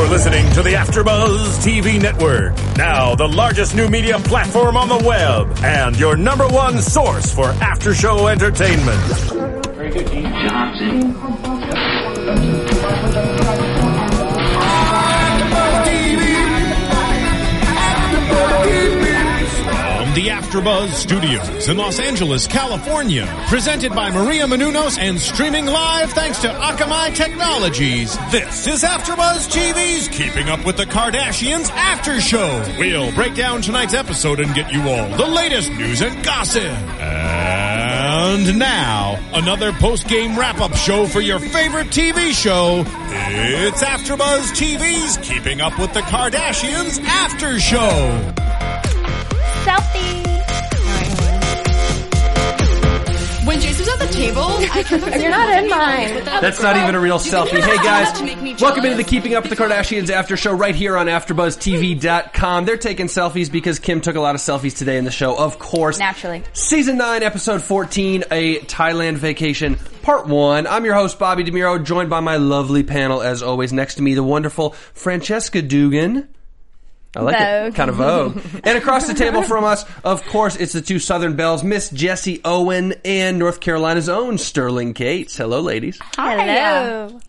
listening to the AfterBuzz TV Network, now the largest new media platform on the web, and your number one source for after-show entertainment. Very good, Dean Johnson. The AfterBuzz Studios in Los Angeles, California. Presented by Maria Menounos and streaming live thanks to Akamai Technologies. This is AfterBuzz TV's Keeping Up with the Kardashians After Show. We'll break down tonight's episode and get you all the latest news and gossip. And now, another post-game wrap-up show for your favorite TV show. It's AfterBuzz TV's Keeping Up with the Kardashians After Show. Selfie. When Jason was at the table, I kept on You're not in mine. That's not even a real selfie. Hey guys, welcome into the Keeping Up with the Kardashians After Show right here on AfterBuzzTV.com. They're taking selfies because Kim took a lot of selfies today in the show, of course. Naturally. Season 9, Episode 14, a Thailand Vacation, Part 1. I'm your host, Bobby DeMiro, joined by my lovely panel, as always. Next to me, the wonderful Francesca Dugan. I like Vogue. it. Kind of Vogue. And across the table from us, of course, it's the two Southern Belles, Miss Jessie Owen and North Carolina's own Sterling Cates. Hello, ladies. Hello.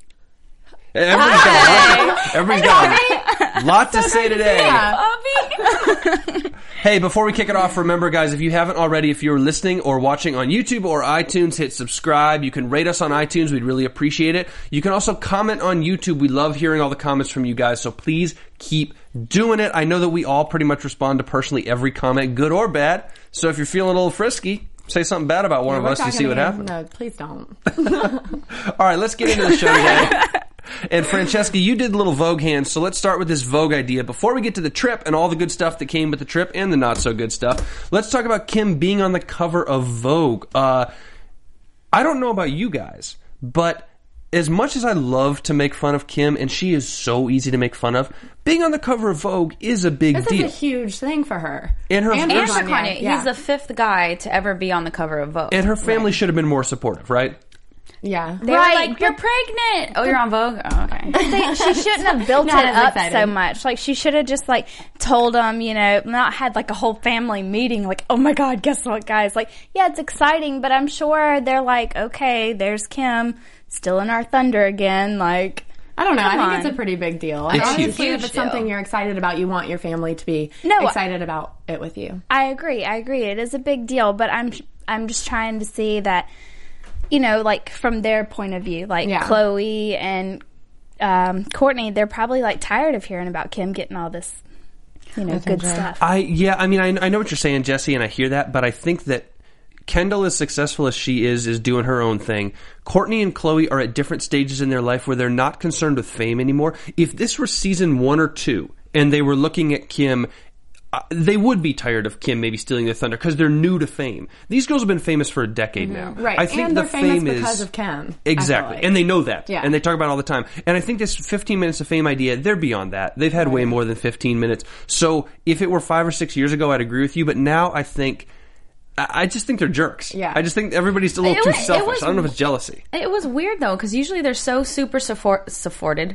Everybody's got a lot to say today. Hey, before we kick it off, remember, guys, if you haven't already, if you're listening or watching on YouTube or iTunes, hit subscribe. You can rate us on iTunes. We'd really appreciate it. You can also comment on YouTube. We love hearing all the comments from you guys, so please keep doing it. I know that we all pretty much respond to personally every comment, good or bad. So if you're feeling a little frisky, say something bad about one of us to see what happens. No, please don't. All right, let's get into the show today. And Francesca, you did little Vogue hands, so let's start with this Vogue idea. Before we get to the trip and all the good stuff that came with the trip and the not so good stuff, let's talk about Kim being on the cover of Vogue. I don't know about you guys, but as much as I love to make fun of Kim, and she is so easy to make fun of, being on the cover of Vogue is a big deal. This is a huge thing for her. And her And first- for Kanye. Yeah. He's the fifth guy to ever be on the cover of Vogue. and her family should have been more supportive, right? Yeah. They were like, you're pregnant. Oh, you're on Vogue? Oh, okay. She shouldn't have built it Not as up exciting. so much. Like, she should have just, like, told them, you know, not had, like, a whole family meeting, like, oh my God, guess what, guys? Like, yeah, it's exciting, but I'm sure they're like, okay, there's Kim, still in our thunder again, like... I don't know. Come I think on. it's a pretty big deal. It's Honestly, huge. if it's something you're excited about, you want your family to be excited about it with you. I agree. It is a big deal, but I'm just trying to see that, you know, like from their point of view, like Khloe and Kourtney, they're probably like tired of hearing about Kim getting all this, you know, good stuff. I know what you're saying, Jesse, and I hear that, but I think that Kendall, as successful as she is doing her own thing. Kourtney and Khloe are at different stages in their life where they're not concerned with fame anymore. If this were season 1 or 2 and they were looking at Kim, they would be tired of Kim maybe stealing their thunder because they're new to fame. These girls have been famous for a decade now. Right. I think and the they're famous fame because is of Kim. exactly, like. and they know that, Yeah. and they talk about it all the time. And I think this 15 minutes of fame idea, they're beyond that. They've had way more than 15 minutes. So if it were 5 or 6 years ago, I'd agree with you. But now I just think they're jerks. Yeah. I just think everybody's a little too selfish. I don't know if it's jealousy. It was weird, though, because usually they're so super supportive.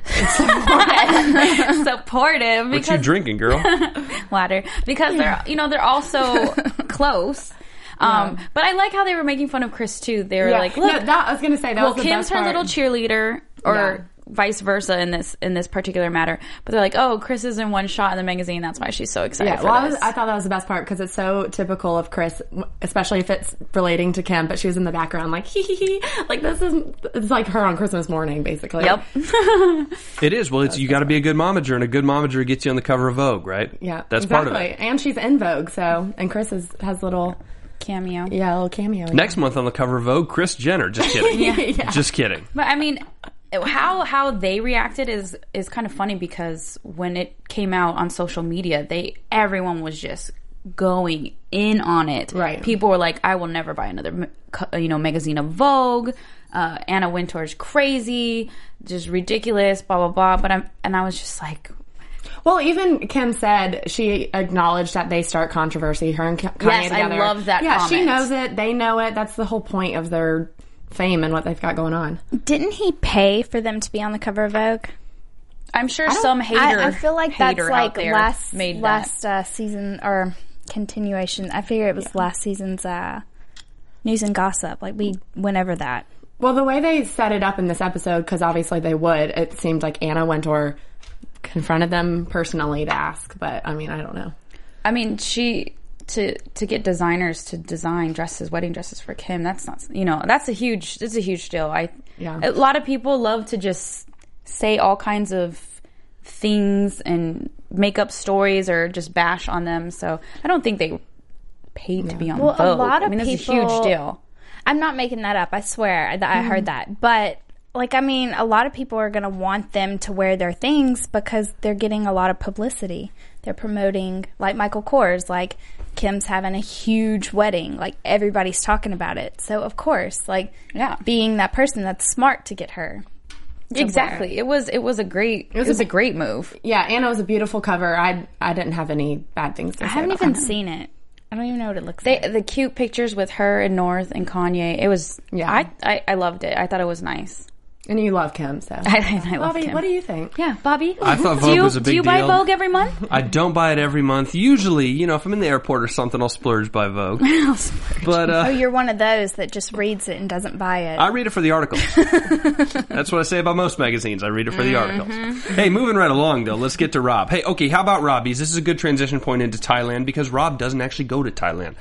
What you drinking, girl? Water. Because they're all so close. But I like how they were making fun of Kris, too. They were like, look. No, I was going to say, that was the Kim's best her part. little cheerleader, or vice versa in this particular matter. But they're like, oh, Kris is in one shot in the magazine. That's why she's so excited for this. I thought that was the best part because it's so typical of Kris, especially if it's relating to Kim, but she was in the background like, hee hee hee. Like, it's like her on Christmas morning, basically. Yep. It is. Well, you got to be a good momager, and a good momager gets you on the cover of Vogue, right? Yeah. That's exactly. part of it. And she's in Vogue, and Kris has little... Cameo. Yeah, a little cameo. Next month on the cover of Vogue, Kris Jenner. Just kidding. Just kidding. But I mean, how they reacted is kind of funny because when it came out on social media, everyone was just going in on it. Right. People were like, I will never buy another magazine of Vogue. Anna Wintour's crazy, just ridiculous, blah blah blah. But I was just like, well, even Kim said she acknowledged that they start controversy. Her and Kanye yes, together. I love that. Yeah, comment. she knows it. They know it. That's the whole point of their fame and what they've got going on. Didn't he pay for them to be on the cover of Vogue? I'm sure some hater. I feel like that's like last season or continuation. I figure it was last season's news and gossip. Like we went over that. Well, the way they set it up in this episode, because obviously they would, it seemed like Anna Wintour confronted them personally to ask. But I mean, I don't know. I mean, to get designers to design wedding dresses for Kim. That's not, that's a huge deal. A lot of people love to just say all kinds of things and make up stories or just bash on them. So I don't think they paid to be on Vogue. A lot of that's a huge deal. I'm not making that up. I swear I heard that. But a lot of people are going to want them to wear their things because they're getting a lot of publicity. They're promoting, like Michael Kors, like Kim's having a huge wedding. Like everybody's talking about it. So of course, being that person that's smart to get her. Exactly. It was a great move. Yeah, Anna was a beautiful cover. I didn't have any bad things to say. I haven't even seen it. I don't even know what it looks like. The cute pictures with her and North and Kanye. It was. Yeah. I loved it. I thought it was nice. And you love Kim, so. I love Bobby, Kim. what do you think? Yeah, Bobby. I thought Vogue was a big deal. Do you buy Vogue every month? I don't buy it every month. Usually, if I'm in the airport or something, I'll splurge by Vogue. I'll splurge. But you're one of those that just reads it and doesn't buy it. I read it for the articles. That's what I say about most magazines. I read it for the articles. Hey, moving right along, though, let's get to Rob. Hey, okay, how about Robbie's? This is a good transition point into Thailand because Rob doesn't actually go to Thailand.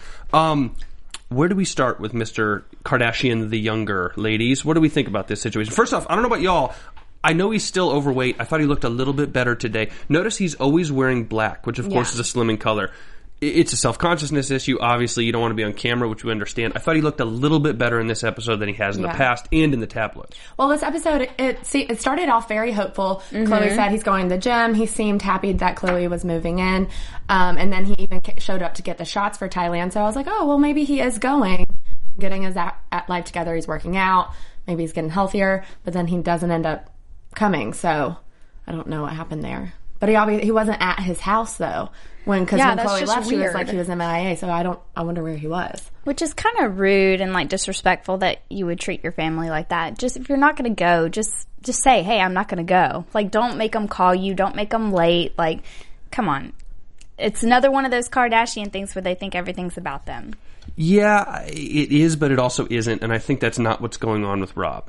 Where do we start with Mr. Kardashian the younger, ladies? What do we think about this situation? First off, I don't know about y'all. I know he's still overweight. I thought he looked a little bit better today. Notice he's always wearing black, which of course is a slimming color. It's a self-consciousness issue. Obviously, you don't want to be on camera, which we understand. I thought he looked a little bit better in this episode than he has in the past and in the tabloids. Well, this episode, it started off very hopeful. Chloe said he's going to the gym. He seemed happy that Chloe was moving in. And then he even showed up to get the shots for Thailand. So I was like, oh, well, maybe he is going, getting his life together. He's working out. Maybe he's getting healthier. But then he doesn't end up coming. So I don't know what happened there. But he wasn't at his house, though. When Chloe left, she was like he was MIA, so I wonder where he was. Which is kind of rude and disrespectful that you would treat your family like that. Just if you're not going to go, just say, hey, I'm not going to go. Don't make them call you. Don't make them late. Come on. It's another one of those Kardashian things where they think everything's about them. Yeah, it is, but it also isn't, and I think that's not what's going on with Rob.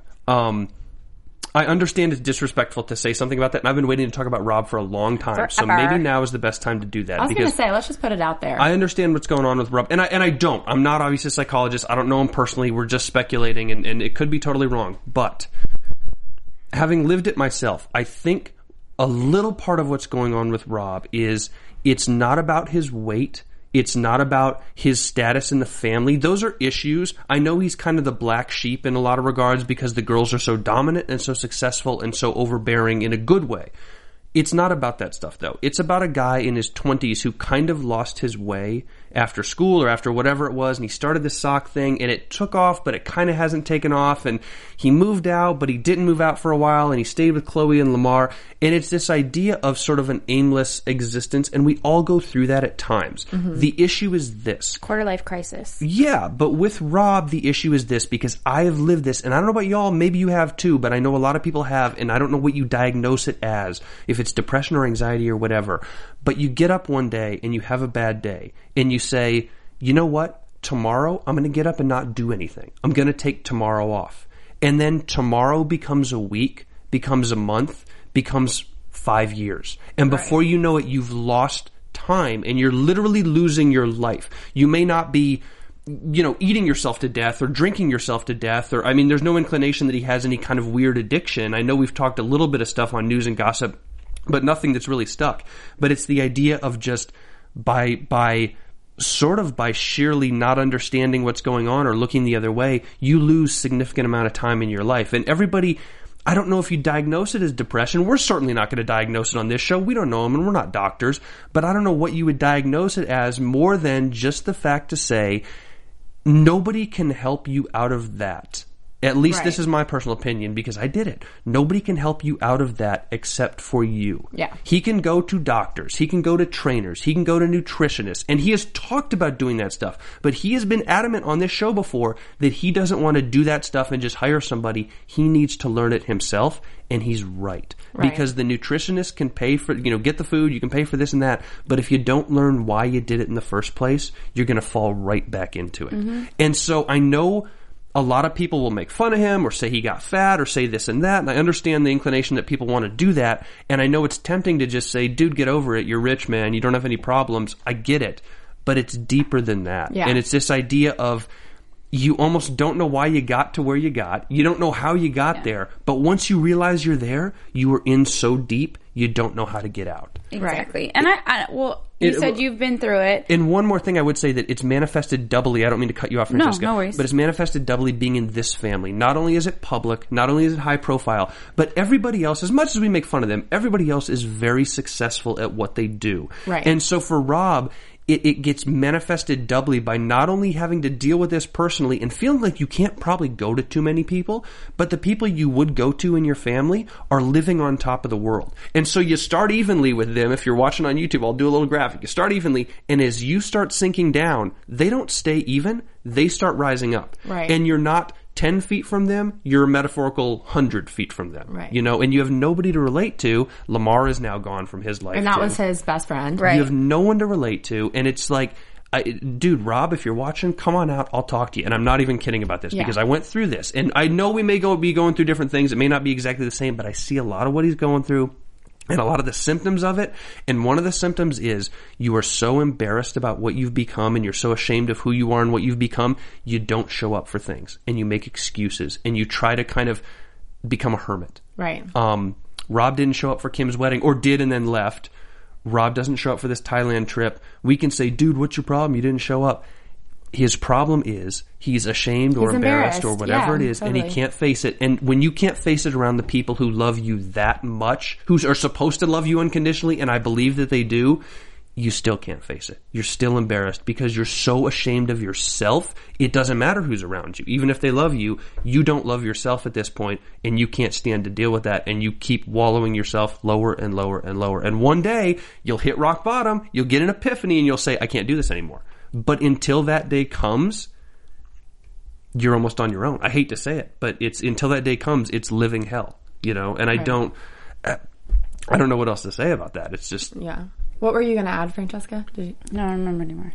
I understand it's disrespectful to say something about that, and I've been waiting to talk about Rob for a long time, so maybe now is the best time to do that. I was going to say, let's just put it out there. I understand what's going on with Rob, and I don't. I'm not obviously a psychologist. I don't know him personally. We're just speculating, and it could be totally wrong. But having lived it myself, I think a little part of what's going on with Rob is it's not about his weight. It's not about his status in the family. Those are issues. I know he's kind of the black sheep in a lot of regards because the girls are so dominant and so successful and so overbearing in a good way. It's not about that stuff, though. It's about a guy in his 20s who kind of lost his way after school or after whatever it was, and he started this sock thing, and it took off, but it kind of hasn't taken off, and he moved out, but he didn't move out for a while, and he stayed with Chloe and Lamar, and it's this idea of sort of an aimless existence, and we all go through that at times. The issue is this. Quarter-life crisis. Yeah, but with Rob, the issue is this, because I have lived this, and I don't know about y'all, maybe you have too, but I know a lot of people have, and I don't know what you diagnose it as, if it's depression or anxiety or whatever, but you get up one day and you have a bad day, and you say, you know what? Tomorrow, I'm going to get up and not do anything. I'm going to take tomorrow off. And then tomorrow becomes a week, becomes a month, becomes 5 years. And before you know it, you've lost time and you're literally losing your life. You may not be, eating yourself to death or drinking yourself to death, or, there's no inclination that he has any kind of weird addiction. I know we've talked a little bit of stuff on News and Gossip, but nothing that's really stuck. But it's the idea of just by sheerly not understanding what's going on or looking the other way, you lose significant amount of time in your life. And everybody, I don't know if you diagnose it as depression. We're certainly not going to diagnose it on this show. We don't know them, and we're not doctors. But I don't know what you would diagnose it as more than just the fact to say, nobody can help you out of that At least this is my personal opinion because I did it. Nobody can help you out of that except for you. Yeah. He can go to doctors. He can go to trainers. He can go to nutritionists. And he has talked about doing that stuff. But he has been adamant on this show before that he doesn't want to do that stuff and just hire somebody. He needs to learn it himself. And he's right. Because the nutritionist can pay for, get the food, you can pay for this and that. But if you don't learn why you did it in the first place, you're going to fall right back into it. Mm-hmm. And so I know a lot of people will make fun of him or say he got fat or say this and that. And I understand the inclination that people want to do that. And I know it's tempting to just say, dude, get over it. You're rich, man. You don't have any problems. I get it. But it's deeper than that. Yeah. And it's this idea of you almost don't know why you got to where you got. You don't know how you got there. But once you realize you're there, you were in so deep, you don't know how to get out. Exactly. And you said you've been through it. And one more thing I would say that it's manifested doubly. I don't mean to cut you off, Francesca. No worries. But it's manifested doubly being in this family. Not only is it public, not only is it high profile, but everybody else, as much as we make fun of them, everybody else is very successful at what they do. Right. And so for Rob, it gets manifested doubly by not only having to deal with this personally and feeling like you can't probably go to too many people, but the people you would go to in your family are living on top of the world. And so you start evenly with them. If you're watching on YouTube, I'll do a little graphic. You start evenly, and as you start sinking down, they don't stay even. They start rising up. Right. And you're not 10 feet from them, you're a metaphorical 100 feet from them. Right. And you have nobody to relate to. Lamar is now gone from his life. And that was his best friend. Right. You have no one to relate to. And it's like, dude, Rob, if you're watching, come on out. I'll talk to you. And I'm not even kidding about this because I went through this. And I know we may be going through different things. It may not be exactly the same, but I see a lot of what he's going through. And a lot of the symptoms of it. And one of the symptoms is you are so embarrassed about what you've become and you're so ashamed of who you are and what you've become, you don't show up for things. And you make excuses. And you try to kind of become a hermit. Right. Rob didn't show up for Kim's wedding or did and then left. Rob doesn't show up for this Thailand trip. We can say, dude, what's your problem? You didn't show up. His problem is he's ashamed or embarrassed or whatever it is, totally. And he can't face it. And when you can't face it around the people who love you that much, who are supposed to love you unconditionally, and I believe that they do, you still can't face it. You're still embarrassed because you're so ashamed of yourself. It doesn't matter who's around you. Even if they love you, you don't love yourself at this point, and you can't stand to deal with that, and you keep wallowing yourself lower and lower and lower. And one day, you'll hit rock bottom, you'll get an epiphany, and you'll say, I can't do this anymore. But until that day comes, you're almost on your own. I hate to say it, but it's until that day comes, it's living hell, And I don't know what else to say about that. It's just What were you going to add, Francesca? No, I don't remember anymore.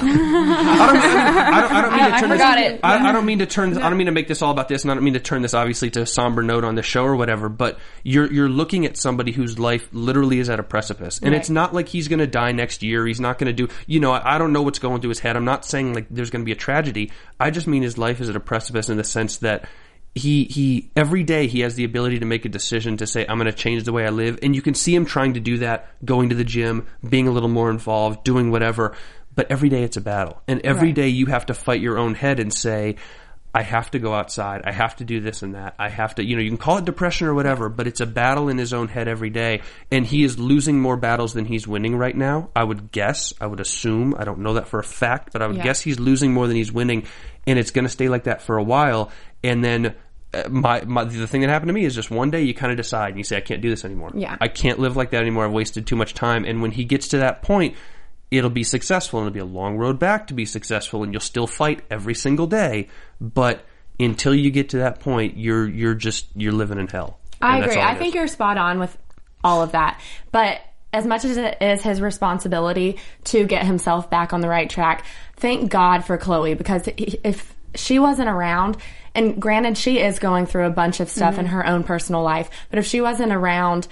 I don't mean to turn this. I don't mean to turn. I don't mean to make this all about this, and I don't mean to turn this obviously to a somber note on the show or whatever. But you're looking at somebody whose life literally is at a precipice, and it's not like he's going to die next year. He's not going to do. I don't know what's going through his head. I'm not saying like there's going to be a tragedy. I just mean his life is at a precipice in the sense that he every day he has the ability to make a decision to say, I'm going to change the way I live, and you can see him trying to do that, going to the gym, being a little more involved, doing whatever. But every day it's a battle. And every day you have to fight your own head and say, I have to go outside. I have to do this and that. I have to, you can call it depression or whatever, but it's a battle in his own head every day. And he is losing more battles than he's winning right now. I would guess, I would assume, I don't know that for a fact, but I would guess he's losing more than he's winning. And it's going to stay like that for a while. And then the thing that happened to me is just one day you kind of decide and you say, I can't do this anymore. Yeah. I can't live like that anymore. I've wasted too much time. And when he gets to that point, it'll be successful, and it'll be a long road back to be successful, and you'll still fight every single day. But until you get to that point, you're living in hell. I agree. I think you're spot on with all of that. But as much as it is his responsibility to get himself back on the right track, thank God for Chloe, because if she wasn't around, and granted, she is going through a bunch of stuff in her own personal life, but if she wasn't around,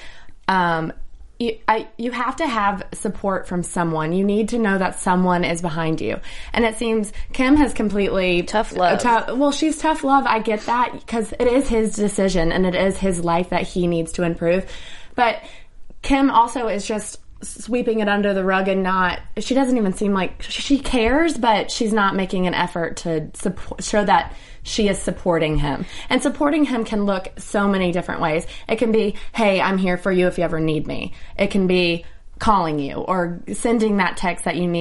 you have to have support from someone. You need to know that someone is behind you. And it seems Kim has completely... Tough love. Well, she's tough love. I get that because it is his decision and it is his life that he needs to improve. But Kim also is just sweeping it under the rug and not... She doesn't even seem like... She cares, but she's not making an effort to show that she is supporting him. And supporting him can look so many different ways. It can be, hey, I'm here for you if you ever need me. It can be calling you or sending that text that you need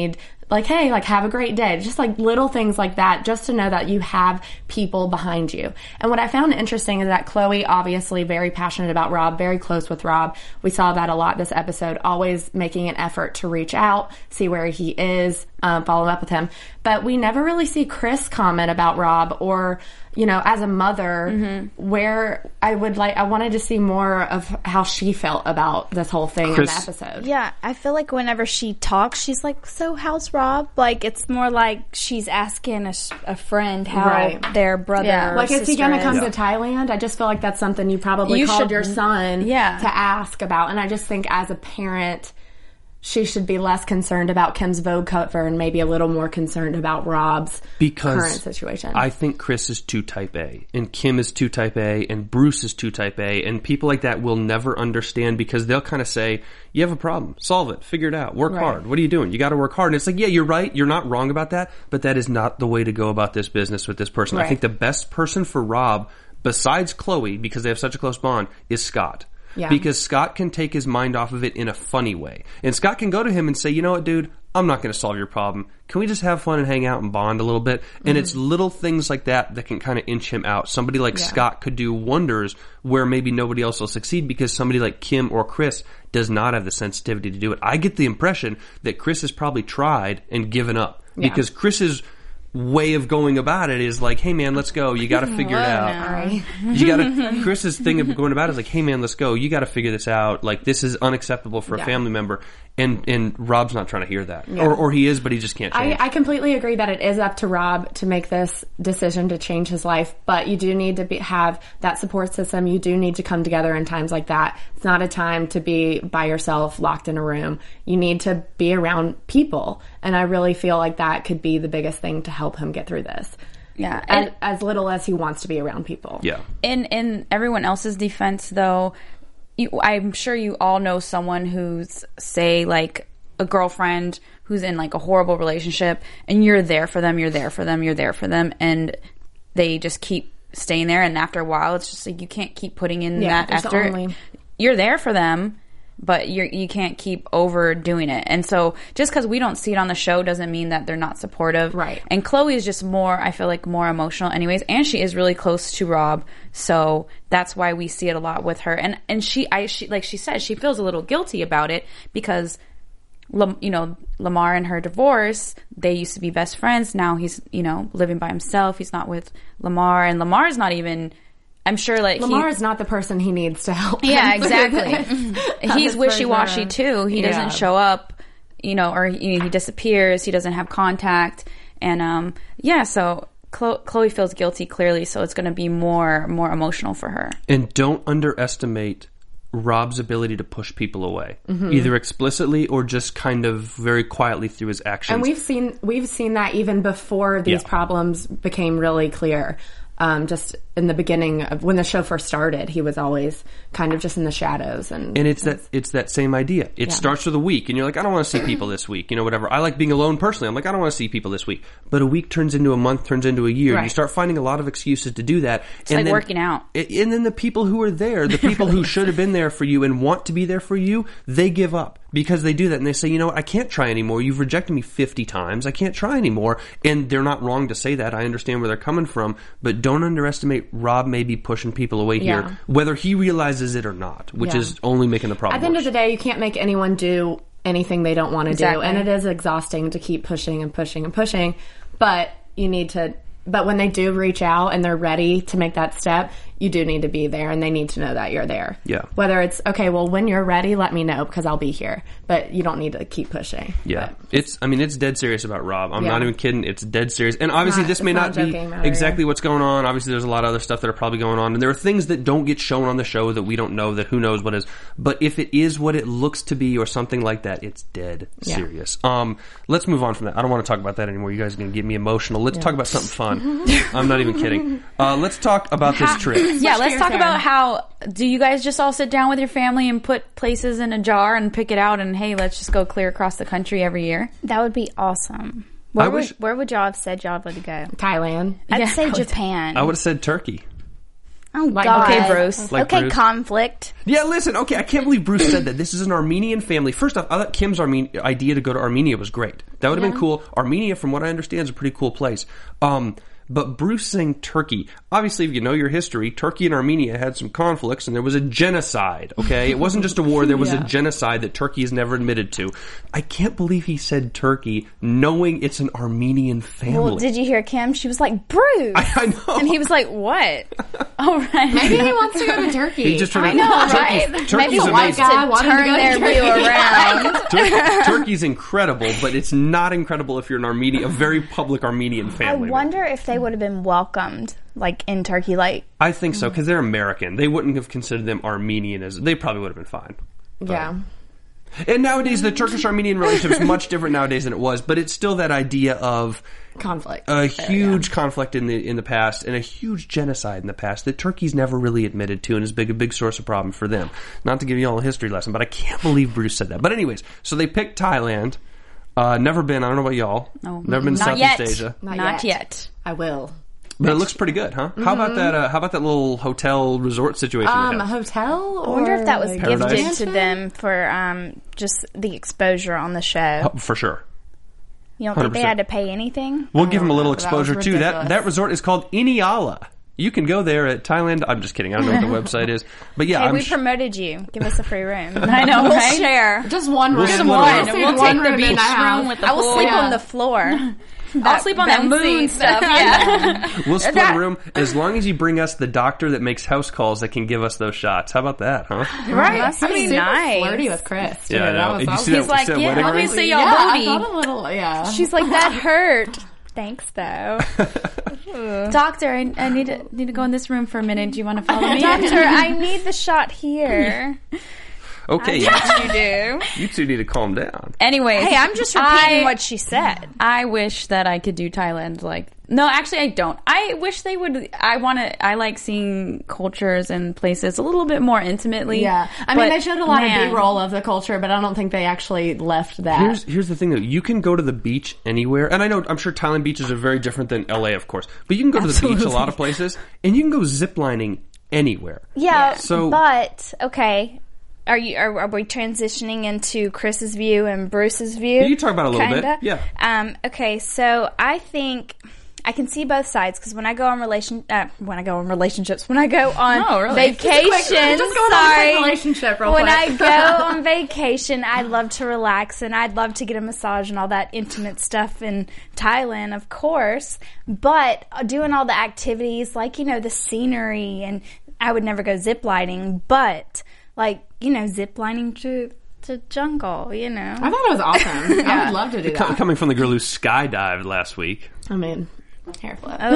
like, hey, like, have a great day. Just like little things like that, just to know that you have people behind you. And what I found interesting is that Chloe, obviously very passionate about Rob, very close with Rob. We saw that a lot this episode, always making an effort to reach out, see where he is, follow up with him. But we never really see Chris comment about Rob, or, you know, as a mother, where I wanted to see more of how she felt about this whole thing in the episode. Yeah, I feel like whenever she talks, she's like, so how's Rob? Like, it's more like she's asking a friend how their brother or like, is he going to come to Thailand? I just feel like that's something you probably called your son to ask about. And I just think as a parent, she should be less concerned about Kim's Vogue cover and maybe a little more concerned about Rob's current situation. I think Chris is too type A, and Kim is too type A, and Bruce is too type A, and people like that will never understand, because they'll kind of say, you have a problem, solve it, figure it out, work hard. What are you doing? You got to work hard. And it's like, yeah, you're right. You're not wrong about that, but that is not the way to go about this business with this person. I think the best person for Rob, besides Chloe, because they have such a close bond, is Scott. Yeah. Because Scott can take his mind off of it in a funny way. And Scott can go to him and say, you know what, dude, I'm not going to solve your problem. Can we just have fun and hang out and bond a little bit? And it's little things like that that can kind of inch him out. Somebody like Scott could do wonders where maybe nobody else will succeed, because somebody like Kim or Chris does not have the sensitivity to do it. I get the impression that Chris has probably tried and given up, because Chris's way of going about it is like, hey man, let's go. You got to figure it out. You got to. Chris's thing of going about it is like, hey man, let's go. You got to figure this out. Like, this is unacceptable for a family member. And Rob's not trying to hear that, or he is, but he just can't change. I completely agree that it is up to Rob to make this decision to change his life, but you do need to have that support system. You do need to come together in times like that. It's not a time to be by yourself, locked in a room. You need to be around people, and I really feel like that could be the biggest thing to help him get through this. Yeah, as little as he wants to be around people. Yeah. In everyone else's defense, though, I'm sure you all know someone who's, say, like a girlfriend who's in like a horrible relationship, and you're there for them, and they just keep staying there, and after a while, it's just like you can't keep putting in that effort. You're there for them, but you can't keep overdoing it. And so just because we don't see it on the show doesn't mean that they're not supportive. Right. And Chloe is just more, I feel like, more emotional anyways. And she is really close to Rob. So that's why we see it a lot with her. And she like she said, she feels a little guilty about it because, you know, Lamar and her divorce, they used to be best friends. Now he's, you know, living by himself. He's not with Lamar. And Lamar's not even... I'm sure, like, Lamar is not the person he needs to help. Yeah, exactly. He's wishy-washy too. He doesn't show up, you know, or he disappears. He doesn't have contact, and so Chloe feels guilty clearly. So it's going to be more emotional for her. And don't underestimate Rob's ability to push people away, either explicitly or just kind of very quietly through his actions. And we've seen that even before these problems became really clear. Just in the beginning of when the show first started, he was always kind of just in the shadows, and it's that same idea. It starts with a week, and you're like, I don't want to see people this week, you know, whatever. I like being alone personally. I'm like, I don't want to see people this week. But a week turns into a month, turns into a year. Right. You start finding a lot of excuses to do that. It's like working out. And then the people who are there, the people who should have been there for you and want to be there for you, they give up. Because they do that, and they say, you know what, I can't try anymore. You've rejected me 50 times. I can't try anymore. And they're not wrong to say that. I understand where they're coming from. But don't underestimate Rob maybe pushing people away here, whether he realizes it or not, which is only making the problem At the end worse. of the day, you can't make anyone do anything they don't want to do. And it is exhausting to keep pushing and pushing and pushing. But you need to... But when they do reach out and they're ready to make that step, you do need to be there, and they need to know that you're there. Yeah. Whether it's, okay, well, when you're ready, let me know because I'll be here. But you don't need to keep pushing. Yeah. It's dead serious about Rob. I'm not even kidding. It's dead serious. And obviously this may not be exactly what's going on. Obviously there's a lot of other stuff that are probably going on. And there are things that don't get shown on the show that we don't know, that who knows what is. But if it is what it looks to be or something like that, it's dead serious. Let's move on from that. I don't want to talk about that anymore. You guys are going to get me emotional. Let's talk about something fun. I'm not even kidding. Let's talk about this trip. Yeah, let's talk about how, do you guys just all sit down with your family and put places in a jar and pick it out and, hey, let's just go clear across the country every year? That would be awesome. Where would y'all have said y'all would go? Thailand. I'd say Japan. I would have said Turkey. Oh, God. Okay, Bruce. Okay, Bruce. conflict. Yeah, listen, okay, I can't believe Bruce said that. This is an Armenian family. First off, I thought Kim's idea to go to Armenia was great. That would have been cool. Armenia, from what I understand, is a pretty cool place. But Bruce saying Turkey. Obviously, if you know your history, Turkey and Armenia had some conflicts, and there was a genocide, okay? It wasn't just a war, there was a genocide that Turkey has never admitted to. I can't believe he said Turkey, knowing it's an Armenian family. Well, did you hear Kim? She was like, Bruce! I know. And he was like, what? Oh, right. Maybe he wants to go to Turkey. He just I know, right? Turkey's Maybe a amazing. white guy wanted to turn their view around. Turkey's incredible, but it's not incredible if you're a very public Armenian I family. wonder if they would have been welcomed, like, in Turkey, like... I think so, because they're American. They wouldn't have considered them Armenian they probably would have been fine. Yeah. And nowadays, the Turkish-Armenian relationship is much different nowadays than it was, but it's still that idea of conflict. A huge conflict in the past and a huge genocide in the past that Turkey's never really admitted to and is a big source of problem for them. Not to give you all a history lesson, but I can't believe Bruce said that. But anyways, so they picked Thailand. Never been. I don't know about y'all. No, never been to Southeast Asia. Not yet. I will. But it looks pretty good, huh? How about that? How about that little hotel resort situation? A hotel? I wonder if that was Paradise? gifted to them for just the exposure on the show. For sure. You don't think they 100%. had to pay anything? We'll give them a little That was exposure too. That resort is called Iniala. You can go there at Thailand. I'm just kidding. I don't know what the website is, but yeah, Hey, we promoted you. Give us a free room. I know, We'll right? share. Just one room. We'll split One. a room. We'll one take the room in beach the house. room with the I will pool. sleep Yeah. on the floor. I'll sleep on that moon bouncy stuff. Yeah. We'll split a room as long as you bring us the doctor that makes house calls that can give us those shots. How about that, huh? Right. Must He was be super nice. flirty with Chris. Too. Yeah, I know. That was Did you awesome. see that? He's like, see that yeah, wedding let me ring? see y'all Yeah, booty. I thought a little, yeah. She's like, that hurt. Thanks, though. Doctor, I need to go in this room for a minute. Do you want to follow me? Doctor, I need the shot here. Okay, Yes, you do. you two need to calm down. Anyways, Hey, I'm just repeating what she said. I wish that I could do Thailand. No, actually, I don't. I wish they would. I like seeing cultures and places a little bit more intimately. Yeah. I mean, But, they showed a lot man, of B-roll of the culture, but I don't think they actually left that. Here's the thing though. You can go to the beach anywhere, and I'm sure Thailand beaches are very different than LA, of course. But you can go to the beach a lot of places, and you can go ziplining anywhere. Yeah, So- but, okay. Are we transitioning into Chris's view and Bruce's view? You talk about it a little bit, Kinda? yeah. Okay, so I think I can see both sides because when I go on relationships, when I go on Oh, really? vacation, Just going on a quick relationship real when quick. I go on vacation, I love to relax and I'd love to get a massage and all that intimate stuff in Thailand, of course. But doing all the activities, like, the scenery, and I would never go zip lining, but zip lining to jungle, I thought it was awesome. I would love to do that. Coming from the girl who skydived last week. I mean, hair flip. Oh,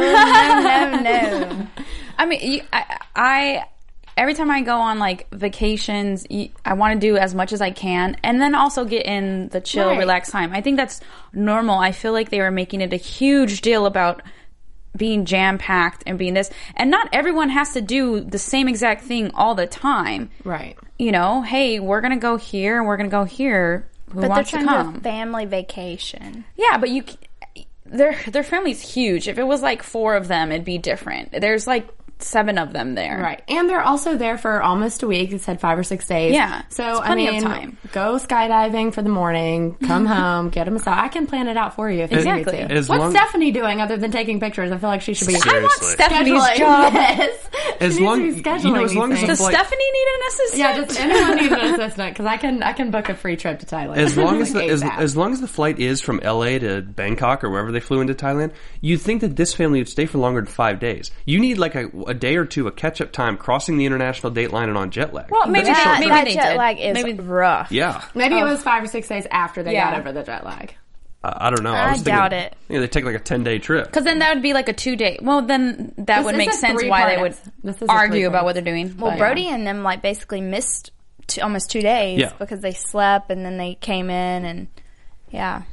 no. I mean, I every time I go on vacations, I want to do as much as I can, and then also get in the chill, Right. relaxed time. I think that's normal. I feel like they were making it a huge deal about being jam-packed and being this. And not everyone has to do the same exact thing all the time. Right. Hey, we're going to go here and we're going to go here. Who But wants they're to trying to come? do a family vacation. Yeah, but their family's huge. If it was 4 of them, it'd be different. There's 7 of them there. Right. And they're also there for almost a week. It said 5 or 6 days. Yeah. So, It's plenty of time. Go skydiving for the morning, come home, get a massage. I can plan it out for you if you Exactly. need me to. As What's long- Stephanie doing other than taking pictures? I feel like she should be Seriously. I want Stephanie's scheduling job. this. As She long- needs to be you know, scheduling as long these as the things. Does Like- Stephanie need an assistant? Yeah, just anyone needs an assistant because I can book a free trip to Thailand. As long as ASAP. as long as the flight is from LA to Bangkok or wherever they flew into Thailand, you'd think that this family would stay for longer than 5 days. You need a day or two of catch-up time crossing the international date line and on jet lag. Well, maybe That they jet did. lag is Maybe rough. Yeah. Maybe it was 5 or 6 days after they Yeah. got over the jet lag. I don't know. I was doubt thinking, it. Yeah, they take a 10-day trip. Because then that would be a 2-day. Well, then that This would is make a sense why they would This is a argue three-part. about what they're doing. Well, But- Brody and them basically missed almost 2 days Yeah. because they slept and then they came in and yeah.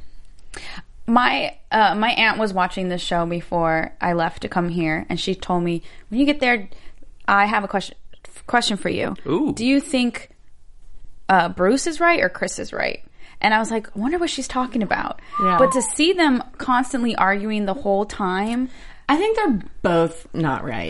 My aunt was watching this show before I left to come here, and she told me, when you get there, I have a question for you. Ooh. Do you think Bruce is right or Chris is right? And I was like, I wonder what she's talking about. Yeah. But to see them constantly arguing the whole time, I think they're both not right.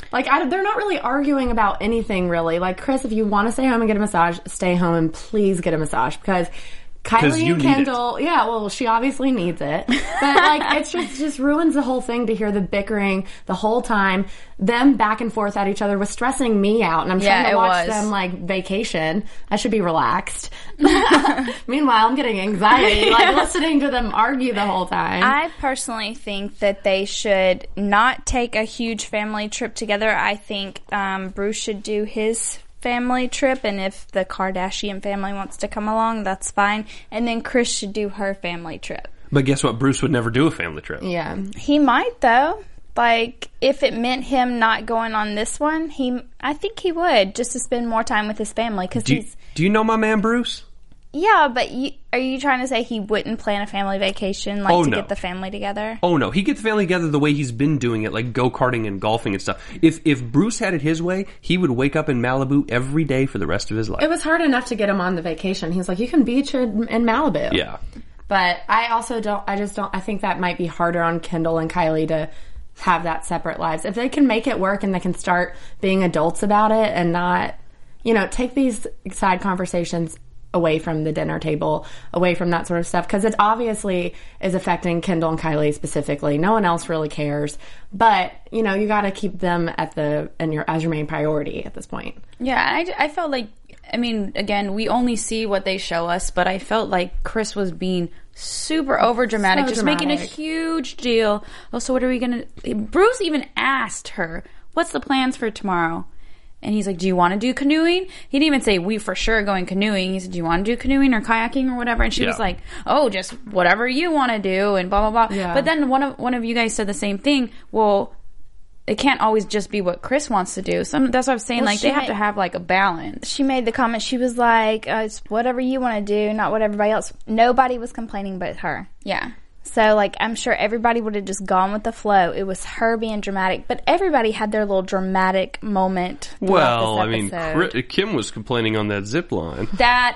Like, they're not really arguing about anything, really. Like, Chris, if you want to stay home and get a massage, stay home and please get a massage, because Kylie and Kendall, yeah, well, she obviously needs it. But, like, it just ruins the whole thing to hear the bickering the whole time. Them back and forth at each other was stressing me out. And I'm trying to watch them, like, vacation. I should be relaxed. Meanwhile, I'm getting anxiety, like, listening to them argue the whole time. I personally think that they should not take a huge family trip together. I think Bruce should do his family trip, and if the Kardashian family wants to come along, that's fine. And then Chris should do her family trip. But guess what? Bruce would never do a family trip. Yeah. He might, though. Like, if it meant him not going on this one, I think he would, just to spend more time with his family. Cause do you know my man Bruce? Yeah, but are you trying to say he wouldn't plan a family vacation, like, to get the family together? Oh, no. He'd get the family together the way he's been doing it, like go-karting and golfing and stuff. If Bruce had it his way, he would wake up in Malibu every day for the rest of his life. It was hard enough to get him on the vacation. He was like, you can beach in Malibu. Yeah. But I also I think that might be harder on Kendall and Kylie to have that separate lives. If they can make it work and they can start being adults about it and not, take these side conversations away from the dinner table, away from that sort of stuff, because it obviously is affecting Kendall and Kylie specifically. No one else really cares, but you got to keep them as your main priority at this point. Yeah, I felt like, I mean, again, we only see what they show us, but I felt like Chris was being super over dramatic, making a huge deal. Oh, so what are we gonna? Bruce even asked her, "What's the plans for tomorrow?" And he's like, do you want to do canoeing? He didn't even say, we for sure are going canoeing. He said, do you want to do canoeing or kayaking or whatever? And she was like, oh, just whatever you want to do and blah, blah, blah. Yeah. But then one of you guys said the same thing. Well, it can't always just be what Chris wants to do. So that's what I was saying. Like, they have to have, like, a balance. She made the comment. She was like, it's whatever you want to do, not what everybody else. Nobody was complaining but her. Yeah. So, like, I'm sure everybody would have just gone with the flow. It was her being dramatic, but everybody had their little dramatic moment. Well, I mean, Kim was complaining on that zip line.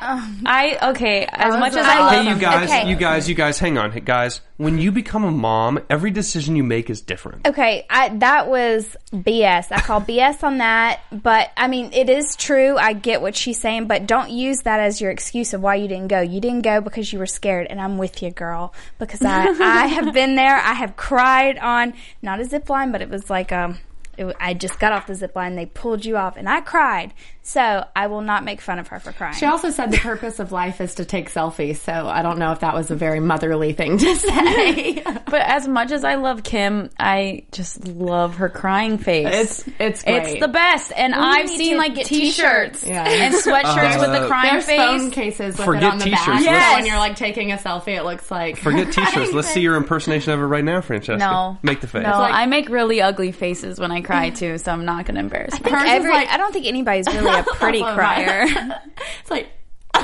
As much as I love you guys, hang on. Hey, guys, when you become a mom, every decision you make is different. Okay, that was BS. I call BS on that, but, I mean, it is true. I get what she's saying, but don't use that as your excuse of why you didn't go. You didn't go because you were scared, and I'm with you, girl, because I have been there. I have cried on, not a zip line, but it was like, I just got off the zip line. They pulled you off, and I cried. So I will not make fun of her for crying. She also said the purpose of life is to take selfies. So I don't know if that was a very motherly thing to say. But as much as I love Kim, I just love her crying face. It's great. It's the best. And I've seen like t-shirts and sweatshirts with the crying face. There's phone cases with it on the back. Yes. When you're like taking a selfie, it looks like. Forget t-shirts. Let's see your impersonation of it right now, Francesca. No. Make the face. No, I make really ugly faces when I cry too, so I'm not going to embarrass myself. I don't think anybody's really a pretty crier. It's like.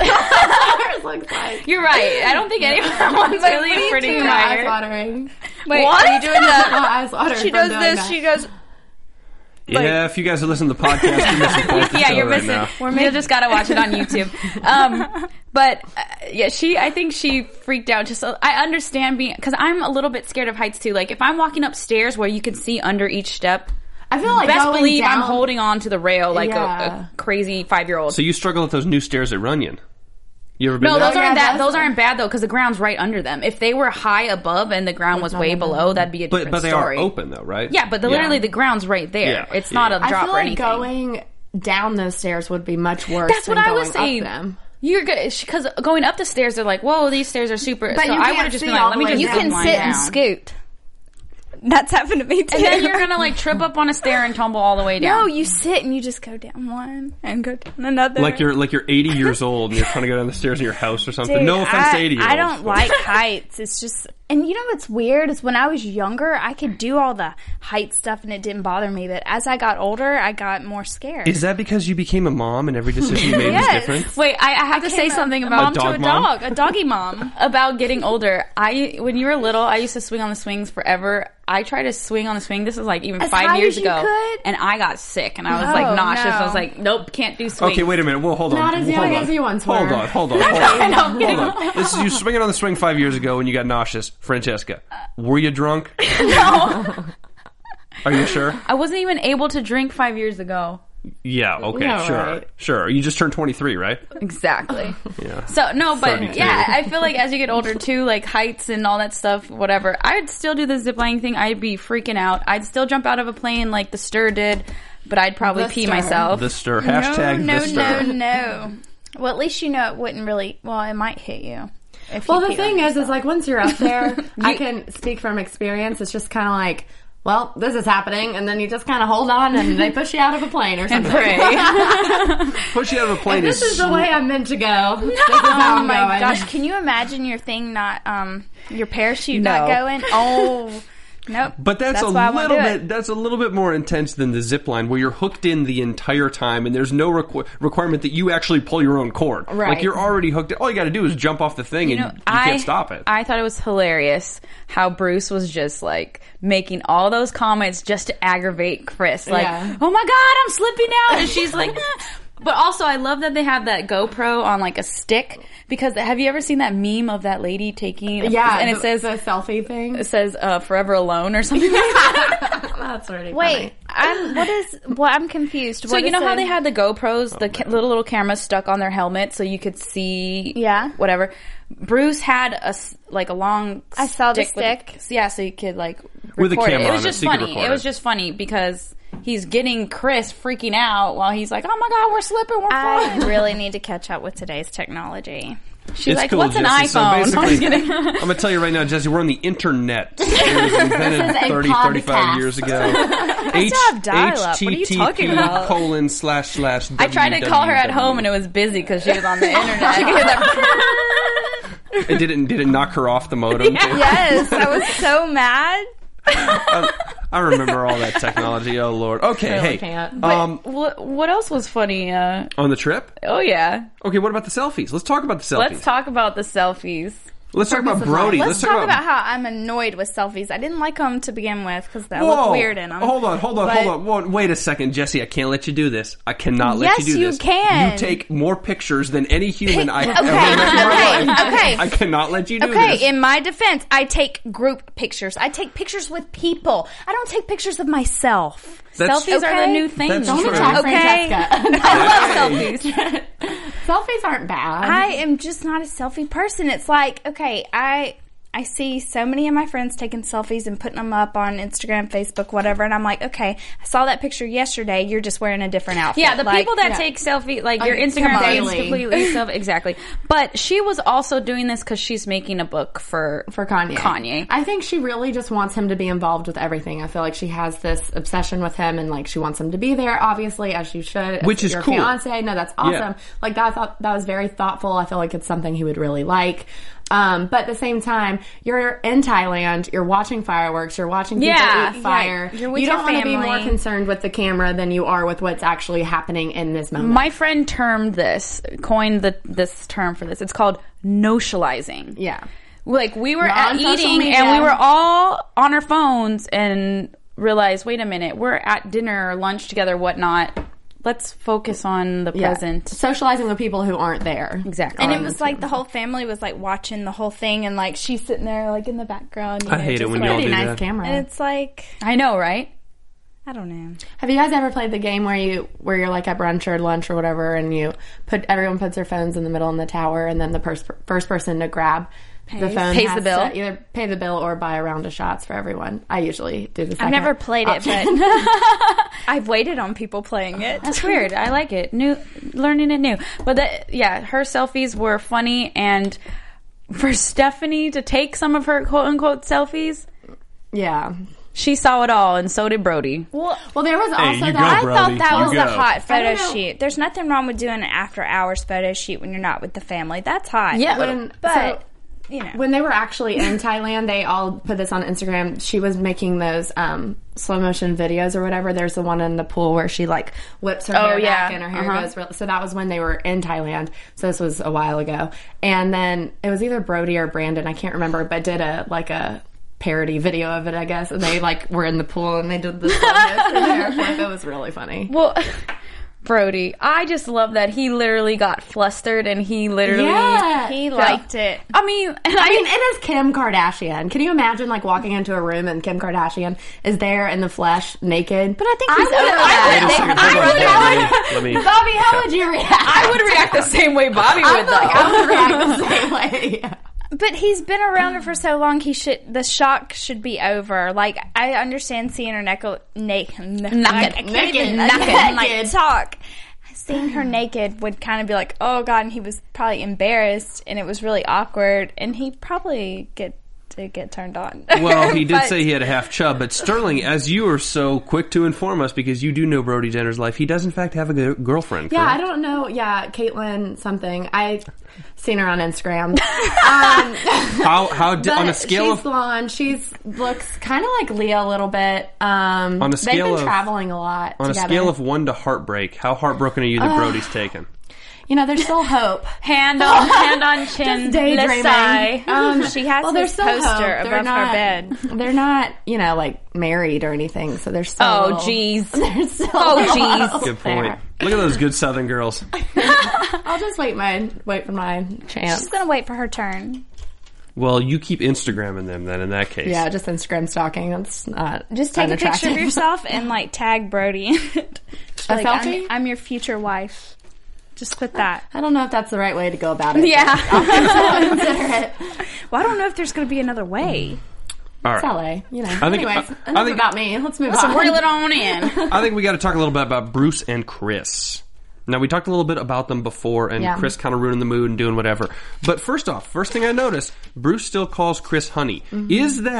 You're right. I don't think anyone's really a pretty crier. Eye-watering. Wait, what? Are you doing that? Eyes-watering. She does this. She goes. Yeah, if you guys are listening to the podcast, you're missing quite the show you're right missing. now. You just gotta watch it on YouTube. But I think she freaked out. I understand because I'm a little bit scared of heights too. Like if I'm walking upstairs where you can see under each step, I feel like best believe I'm holding on to the rail like a crazy 5-year-old. So you struggle with those new stairs at Runyon. You ever been No, there? those aren't bad though because the ground's right under them. If they were high above and the ground was way below, that'd be a different story. But they are open though, right? Yeah, but literally the ground's right there. Yeah. It's not a drop or anything. I feel like going down those stairs would be much worse. That's what I was saying. Up them. You're good because going up the stairs, they're like, "Whoa, these stairs are super." But so you I would have just been like, "Let me just." You can sit and scoot. That's happened to me too. And then you're gonna like trip up on a stair and tumble all the way down. No, you sit and you just go down one and go down another. Like you're 80 years old and you're trying to go down the stairs in your house or something. Dude, no offense to 80-year-olds. I don't like heights. It's just, and you know what's weird is when I was younger, I could do all the height stuff and it didn't bother me. But as I got older, I got more scared. Is that because you became a mom and every decision you made was different? Wait, I have to say something about a doggy mom. About getting older. When you were little, I used to swing on the swings forever. I tried to swing on the swing. This was like even 5 years ago. And I got sick and I was like nauseous. No. I was like, nope, can't do swing. Okay, wait a minute. Well, hold on. Not as young as you once were. Hold on. This is you swinging on the swing 5 years ago when you got nauseous. Francesca, were you drunk? No. Are you sure? I wasn't even able to drink 5 years ago. Yeah, okay, Yeah, sure. right. Sure. You just turned 23, right? Exactly. Yeah. So, no, but 32. yeah, I feel like as you get older too, like heights and all that stuff, whatever, I'd still do the ziplining thing. I'd be freaking out. I'd still jump out of a plane like the Stir did, but I'd probably The pee Stir. myself. The Stir. Hashtag no, the Stir. no. Well, at least you know it wouldn't really. Well, it might hit you. If Well, you the pee on thing is yourself. like once you're up there, I can speak from experience. It's just kind of like, well, this is happening, and then you just kind of hold on, and they push you out of a plane or something. Push you out of a plane This is the way I'm meant to go. This is how Oh I'm my going. gosh! Can you imagine your thing not your parachute No. not going? Oh, nope. But that's a why I won't little do it. bit. That's a little bit more intense than the zip line, where you're hooked in the entire time, and there's no requirement that you actually pull your own cord. Right. Like you're already hooked. All you got to do is jump off the thing, and you can't stop it. I thought it was hilarious how Bruce was just like making all those comments just to aggravate Chris. Like, Yeah. oh my God, I'm slipping out. And she's like, eh. But also I love that they have that GoPro on like a stick, because have you ever seen that meme of that lady taking, Yeah, and it says, the selfie thing. it says, forever alone or something like that. That's really Wait, funny. I'm confused. So you know how they had the GoPros, the little cameras stuck on their helmet so you could see whatever. Bruce had a long I saw the stick. stick. So you could like With a record camera it. It on was it, just so you could funny. record It was it. just funny because he's getting Chris freaking out while he's like, "Oh my God, we're slipping, we're I falling." really need to catch up with today's technology. She's It's like, cool, "What's an Jesse. So iPhone?" basically, I'm just kidding. I'm going to tell you right now, Jesse, we're on the internet. It was invented This is a 30, 35 podcast. years ago. have dial-up. What are you talking about? HTTP:// I tried to call her at home and it was busy because she was on the internet. You hear that? And did it knock her off the modem? Yes, I was so mad. I remember all that technology. Oh Lord. Okay, Really hey. can't. What else was funny? On the trip? Oh yeah, Okay, what about the selfies? Let's talk about the selfies. let's talk about the selfies. Let's talk about Brody. Let's talk about how I'm annoyed with selfies. I didn't like them to begin with because they look Whoa. weird in them. Hold on. Whoa, wait a second, Jesse. I can't let you do this. I cannot let you Yes, do you this. can. You take more pictures than any human I have Okay, ever met in my life. okay. I cannot let you do Okay, this. in my defense, I take group pictures. I take pictures with people. I don't take pictures of myself. That's- Selfies are the Okay. new thing. That's Don't true. attack Okay. Francesca. I love selfies. Selfies aren't bad. I am just not a selfie person. It's like, okay, I see so many of my friends taking selfies and putting them up on Instagram, Facebook, whatever, and I'm like, okay, I saw that picture yesterday. You're just wearing a different outfit. Yeah, the Like, people that yeah. take selfie, like your Come Instagram on. page is Daily. completely self exactly. But she was also doing this because she's making a book for Kanye. Kanye. I think she really just wants him to be involved with everything. I feel like she has this obsession with him, and like she wants him to be there, obviously, as you should. Which is your cool. fiance. No, that's awesome. Yeah. Like that. I thought that was very thoughtful. I feel like it's something he would really like. But at the same time, you're in Thailand, you're watching fireworks, you're watching people Yeah. eat fire. Yeah, you're with you don't your want to be family. more concerned with the camera than you are with what's actually happening in this moment. My friend coined this term for this. It's called notionalizing. yeah. Like we were Not at on social eating media. and we were all on our phones and realized, wait a minute, we're at dinner or lunch together, whatnot. Let's focus on the present. Socializing with people who aren't there. Exactly. And it was like the whole family was like watching the whole thing, and like she's sitting there like in the background. You I know, hate it just when like- y'all Pretty do nice that. camera. And it's like, I know, right? I don't know. Have you guys ever played the game where you're like at brunch or lunch or whatever, and everyone puts their phones in the middle in the tower, and then the first person to grab the phone Pays has the bill. to either pay the bill or buy a round of shots for everyone. I usually do the second. I've never played it, option. but I've waited on people playing it. That's weird. I like it. Learning it new. But her selfies were funny, and for Stephanie to take some of her quote unquote selfies, Yeah. she saw it all, and so did Brody. Well, there was also you that. go, I Brody. thought that You was go. a hot I photo don't know. shoot. There's nothing wrong with doing an after hours photo shoot when you're not with the family. That's hot. Yeah. but you know, When they were actually in Thailand, they all put this on Instagram. She was making those slow motion videos or whatever. There's the one in the pool where she like whips her hair back and her hair goes real. So that was when they were in Thailand. So this was a while ago. And then it was either Brody or Brandon, I can't remember, but did a parody video of it, I guess. And they like were in the pool and they did the slow motion hair flip. It was really funny. Well, Brody. I just love that he literally got flustered and he literally he liked it. I mean, it is Kim Kardashian. Can you imagine like walking into a room and Kim Kardashian is there in the flesh, naked? But I think he's over that. Bobby, how would you react? I would react the same way Bobby would, though. I would react the same way. But he's been around her for so long. The shock should be over. Like, I understand seeing her naked. Talk. Seeing her naked would kind of be like, oh God, and he was probably embarrassed, and it was really awkward, and he probably get turned on. Well, he did say he had a half chub, but Sterling, as you are so quick to inform us, because you do know Brody Jenner's life, he does in fact have a girlfriend. Yeah, correct? I don't know. Yeah, Caitlin something. I seen her on Instagram. On a scale she's blonde. She looks kind of like Leah a little bit. On a scale they've been traveling a lot. On together. a scale of 1 to heartbreak, how heartbroken are you that Brody's taken? You know, there's still hope. Hand on chin. Just daydreaming. She has this poster above her bed. They're not, like married or anything, so they're still. Oh, jeez. They're still. Oh, jeez. Good point. Look at those good Southern girls. I'll just wait for my chance. She's gonna wait for her turn. Well, you keep Instagramming them then. In that case, yeah, just Instagram stalking. That's not. Just take a picture of yourself and tag Brody in it. A selfie? I'm your future wife. Just put that. I don't know if that's the right way to go about it. Yeah. I'll consider it. Well, I don't know if there's going to be another way. All right. It's LA, I think, anyways, enough about me. Let's move on. Reel it on in. I think we got to talk a little bit about Bruce and Chris. Now, we talked a little bit about them before, and Chris kind of ruining the mood and doing whatever. But first thing I noticed, Bruce still calls Chris honey. Mm-hmm.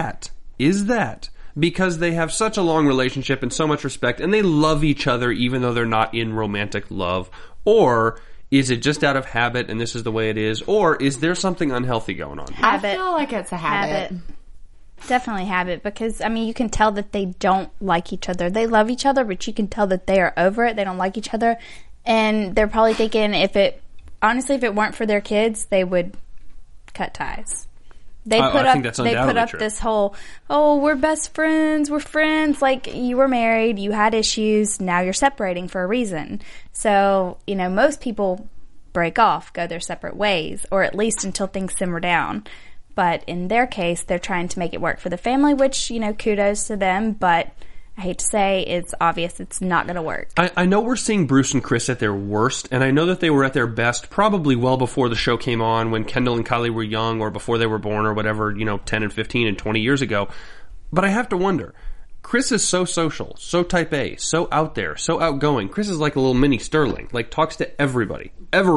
Is that because they have such a long relationship and so much respect, and they love each other even though they're not in romantic love? Or is it just out of habit and this is the way it is? Or is there something unhealthy going on? Habit. I feel like it's a habit. Definitely habit, because, you can tell that they don't like each other. They love each other, but you can tell that they are over it. They don't like each other. And they're probably thinking if it weren't for their kids, they would cut ties. They put up this whole, we're best friends, we're friends. Like, you were married, you had issues, now you're separating for a reason. So, most people break off, go their separate ways, or at least until things simmer down. But in their case, they're trying to make it work for the family, which, kudos to them, but I hate to say, it's obvious it's not going to work. I know we're seeing Bruce and Chris at their worst, and I know that they were at their best probably well before the show came on, when Kendall and Kylie were young, or before they were born, or whatever, 10 and 15 and 20 years ago. But I have to wonder, Chris is so social, so type A, so out there, so outgoing. Chris is like a little mini Sterling, like talks to everybody.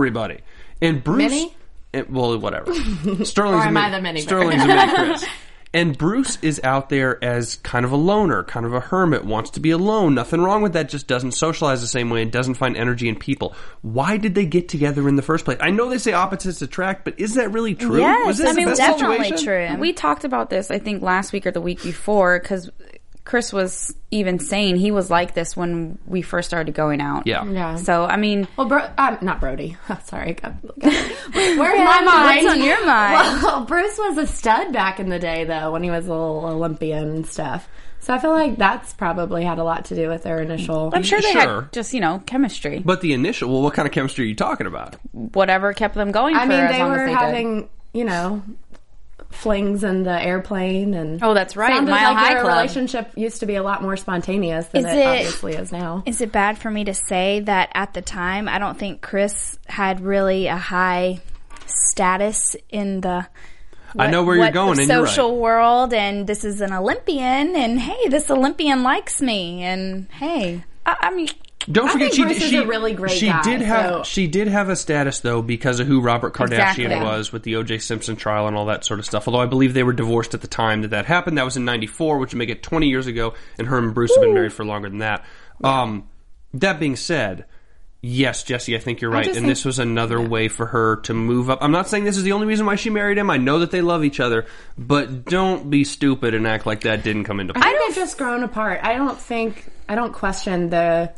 And Bruce... Mini? Well, whatever. Sterling's the mini? Sterling's a mini Chris. And Bruce is out there as kind of a loner, kind of a hermit, wants to be alone. Nothing wrong with that, just doesn't socialize the same way and doesn't find energy in people. Why did they get together in the first place? I know they say opposites attract, but is that really true? Yes, Was this definitely true. We talked about this, I think, last week or the week before, because Chris was even saying he was like this when we first started going out. Yeah. So, Well, not Brody. Sorry. Where's my mind? What's on your mind? Well, Bruce was a stud back in the day, though, when he was a little Olympian and stuff. So I feel like that's probably had a lot to do with their initial... I'm sure they had just, chemistry. But the initial... Well, what kind of chemistry are you talking about? Whatever kept them going for as long as they having, flings in the airplane, and that's right. Sounded Mile like High their Club. relationship used to be a lot more spontaneous than it obviously is now. Is it bad for me to say that at the time I don't think Chris had really a high status in the I know where you're going, the and you're social right. world, and this is an Olympian, and hey, this Olympian likes me, and hey, Don't forget, Bruce is a really great guy. She did have a status though because of who Robert Kardashian Exactly. was with the O.J. Simpson trial and all that sort of stuff. Although I believe they were divorced at the time that happened. That was in '94, which would make it 20 years ago. And her and Bruce have been married for longer than that. That being said, yes, Jesse, I think you're right. And this was another way for her to move up. I'm not saying this is the only reason why she married him. I know that they love each other, but don't be stupid and act like that didn't come into play. I think they've just grown apart. I don't question the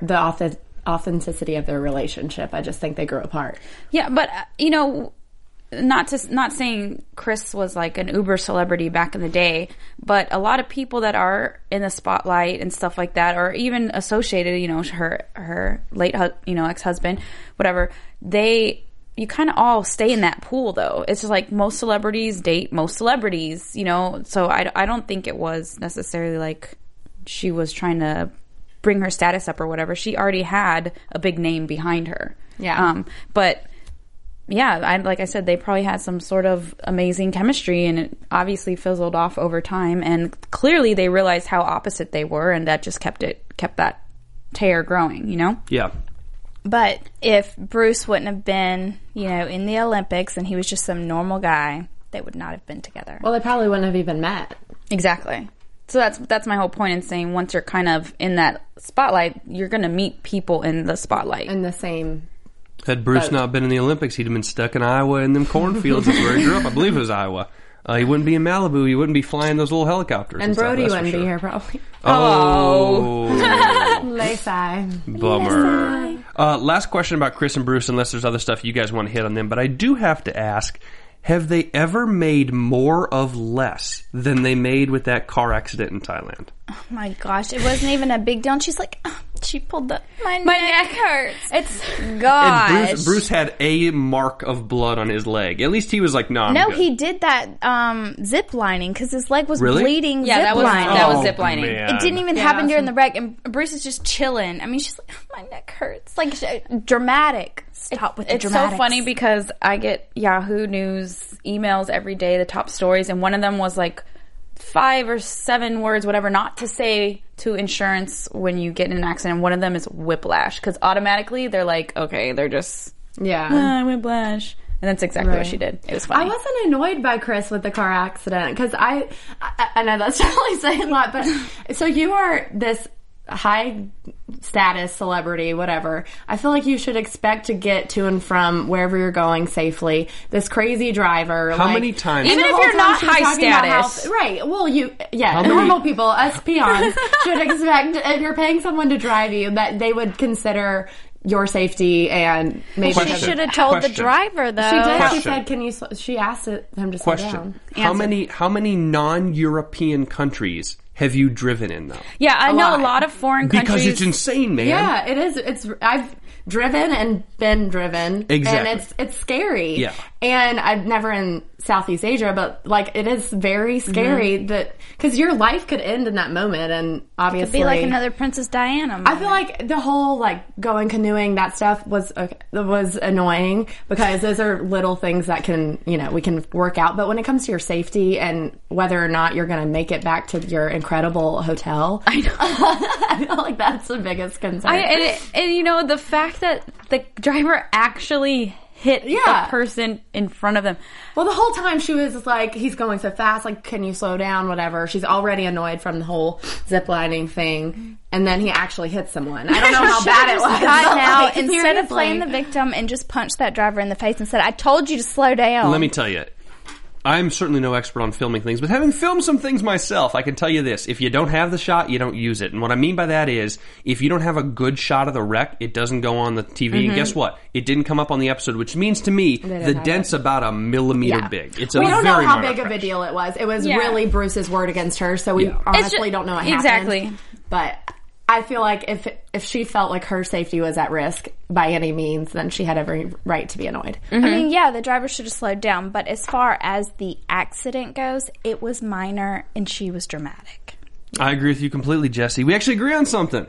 authenticity of their relationship. I just think they grew apart. Yeah, but not saying Chris was like an uber celebrity back in the day, but a lot of people that are in the spotlight and stuff like that, or even associated, you know, her late, you know, ex-husband, whatever, you kind of all stay in that pool, though. It's just like most celebrities date most celebrities, you know, so I don't think it was necessarily like she was trying to bring her status up or whatever. She already had a big name behind her. Yeah. But yeah, like I said, they probably had some sort of amazing chemistry, and it obviously fizzled off over time. And clearly, they realized how opposite they were, and that just kept that tear growing. You know? Yeah. But if Bruce wouldn't have been, you know, in the Olympics, and he was just some normal guy, they would not have been together. Well, they probably wouldn't have even met. Exactly. So that's my whole point in saying once you're kind of in that spotlight, you're going to meet people in the spotlight. In the same. Had Bruce not been in the Olympics, he'd have been stuck in Iowa in them cornfields. That's where he grew up. I believe it was Iowa. He wouldn't be in Malibu. He wouldn't be flying those little helicopters. And Brody stuff, wouldn't be here, probably. Oh. Lacey. Bummer. Last question about Chris and Bruce, unless there's other stuff you guys want to hit on them. But I do have to ask, have they ever made more of less than they made with that car accident in Thailand? Oh my gosh, it wasn't even a big deal. And she's like, oh, she pulled my neck hurts. It's gosh. And Bruce had a mark of blood on his leg. At least he was like, no, I'm good. He did that zip lining because his leg was bleeding. Yeah, that was zip lining. It didn't even happen during the wreck, and Bruce is just chilling. I mean, she's like, oh, my neck hurts. Like dramatic. Stop with the dramatics. It's so funny because I get Yahoo News emails every day, the top stories, and one of them was like 5 or 7 words, whatever, not to say to insurance when you get in an accident. One of them is whiplash, because automatically they're like, okay, they're just whiplash. And that's exactly what she did. It was funny. I wasn't annoyed by Chris with the car accident, because I know that's totally saying a lot, but so you are this high status celebrity, whatever. I feel like you should expect to get to and from wherever you're going safely. This crazy driver. How many times? Even if you're not high status. Right. Well, normal people, us peons, should expect if you're paying someone to drive you that they would consider your safety and maybe... She should have told the driver, though. She did. She said, she asked him to slow down. How many non-European countries have you driven in, though? Yeah, I know a lot of foreign countries. Because it's insane, man. Yeah, it is. I've driven and been driven. Exactly. And it's scary. Yeah. And I've never in Southeast Asia, but like it is very scary that because your life could end in that moment, and obviously it could be like another Princess Diana moment. I feel like the whole like going canoeing, that stuff was annoying because those are little things that can we can work out. But when it comes to your safety and whether or not you're going to make it back to your incredible hotel, I know. I feel like that's the biggest concern. And the fact that the driver actually hit the person in front of them. Well, the whole time she was like, he's going so fast, like, can you slow down, whatever. She's already annoyed from the whole ziplining thing. And then he actually hit someone. I don't know how bad it was. Now, instead of playing the victim and just punched that driver in the face and said, I told you to slow down. Let me tell you. I'm certainly no expert on filming things, but having filmed some things myself, I can tell you this. If you don't have the shot, you don't use it. And what I mean by that is, if you don't have a good shot of the wreck, it doesn't go on the TV. And guess what? It didn't come up on the episode, which means to me, the dent's about a millimeter big. It's we don't know how minor big of a crash. deal it was. It was really Bruce's word against her, so we honestly don't know what happened. Exactly. But I feel like if she felt like her safety was at risk by any means, then she had every right to be annoyed. I mean, the driver should have slowed down, but as far as the accident goes, it was minor and she was dramatic. I agree with you completely, Jesse. We actually agree on something.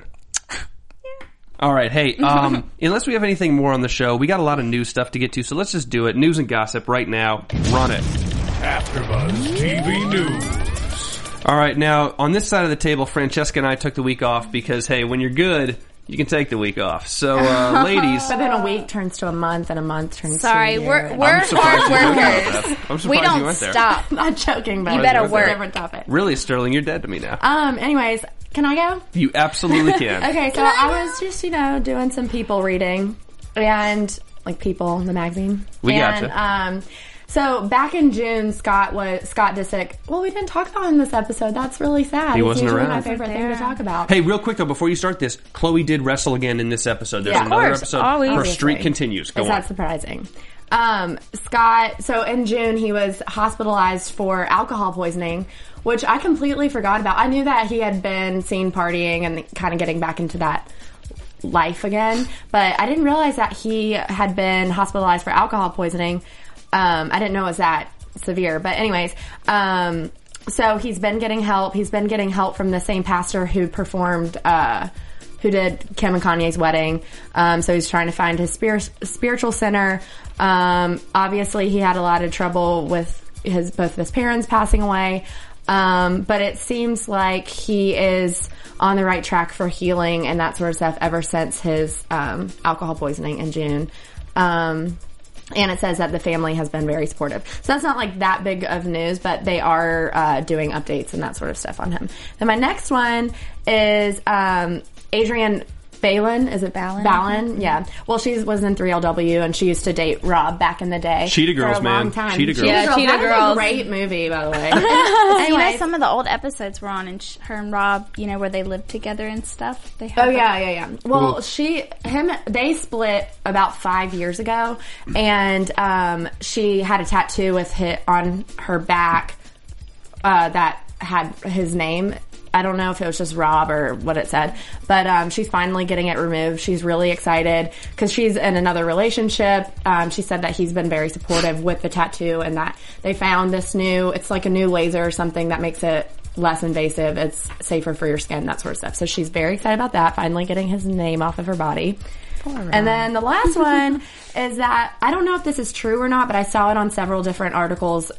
All right, hey, unless we have anything more on the show, we got a lot of news stuff to get to, so let's just do it. News and gossip right now. Run it. AfterBuzz TV News. All right, now, on this side of the table, Francesca and I took the week off because, hey, when you're good, you can take the week off. So, ladies... But then a week turns to a month, and a month turns to a year. We're hard workers. I'm surprised we don't you went there. stop. I'm not joking, but you better work. Different topic. Really, Sterling, you're dead to me now. Anyways, can I go? You absolutely can. Okay, so I was just, doing some People reading, and, like, People, the magazine. We gotcha. So back in June, Scott Disick. Well, we didn't talk about him this episode. That's really sad. He wasn't around. My favorite thing to talk about. Hey, real quick though, before you start this, Chloe did wrestle again in this episode. There's another episode. Always. Her streak continues. Go on. It's not surprising. Scott, so in June, he was hospitalized for alcohol poisoning, which I completely forgot about. I knew that he had been seen partying and kind of getting back into that life again, but I didn't realize that he had been hospitalized for alcohol poisoning. I didn't know it was that severe, but anyways, so he's been getting help. He's been getting help from the same pastor who performed, who did Kim and Kanye's wedding. So he's trying to find his spiritual center. Obviously he had a lot of trouble with both of his parents passing away. But it seems like he is on the right track for healing and that sort of stuff ever since his, alcohol poisoning in June. And it says that the family has been very supportive. So that's not like that big of news, but they are, doing updates and that sort of stuff on him. Then my next one is, Adrienne Bailon, is it Ballin? Ballin, yeah. Well, she was in 3LW and she used to date Rob back in the day. Cheetah Girls, for a long time. Cheetah Girls. Yeah, Cheetah That was Girls. a great movie, by the way. You know, some of the old episodes were on, and her and Rob, you know, where they lived together and stuff. They had yeah. Well, they split about 5 years ago, and she had a tattoo on her back that had his name. I don't know if it was just Rob or what it said, but she's finally getting it removed. She's really excited because she's in another relationship. She said that he's been very supportive with the tattoo and that they found this it's like a new laser or something that makes it less invasive. It's safer for your skin, that sort of stuff. So she's very excited about that, finally getting his name off of her body. And then the last one is that, I don't know if this is true or not, but I saw it on several different articles,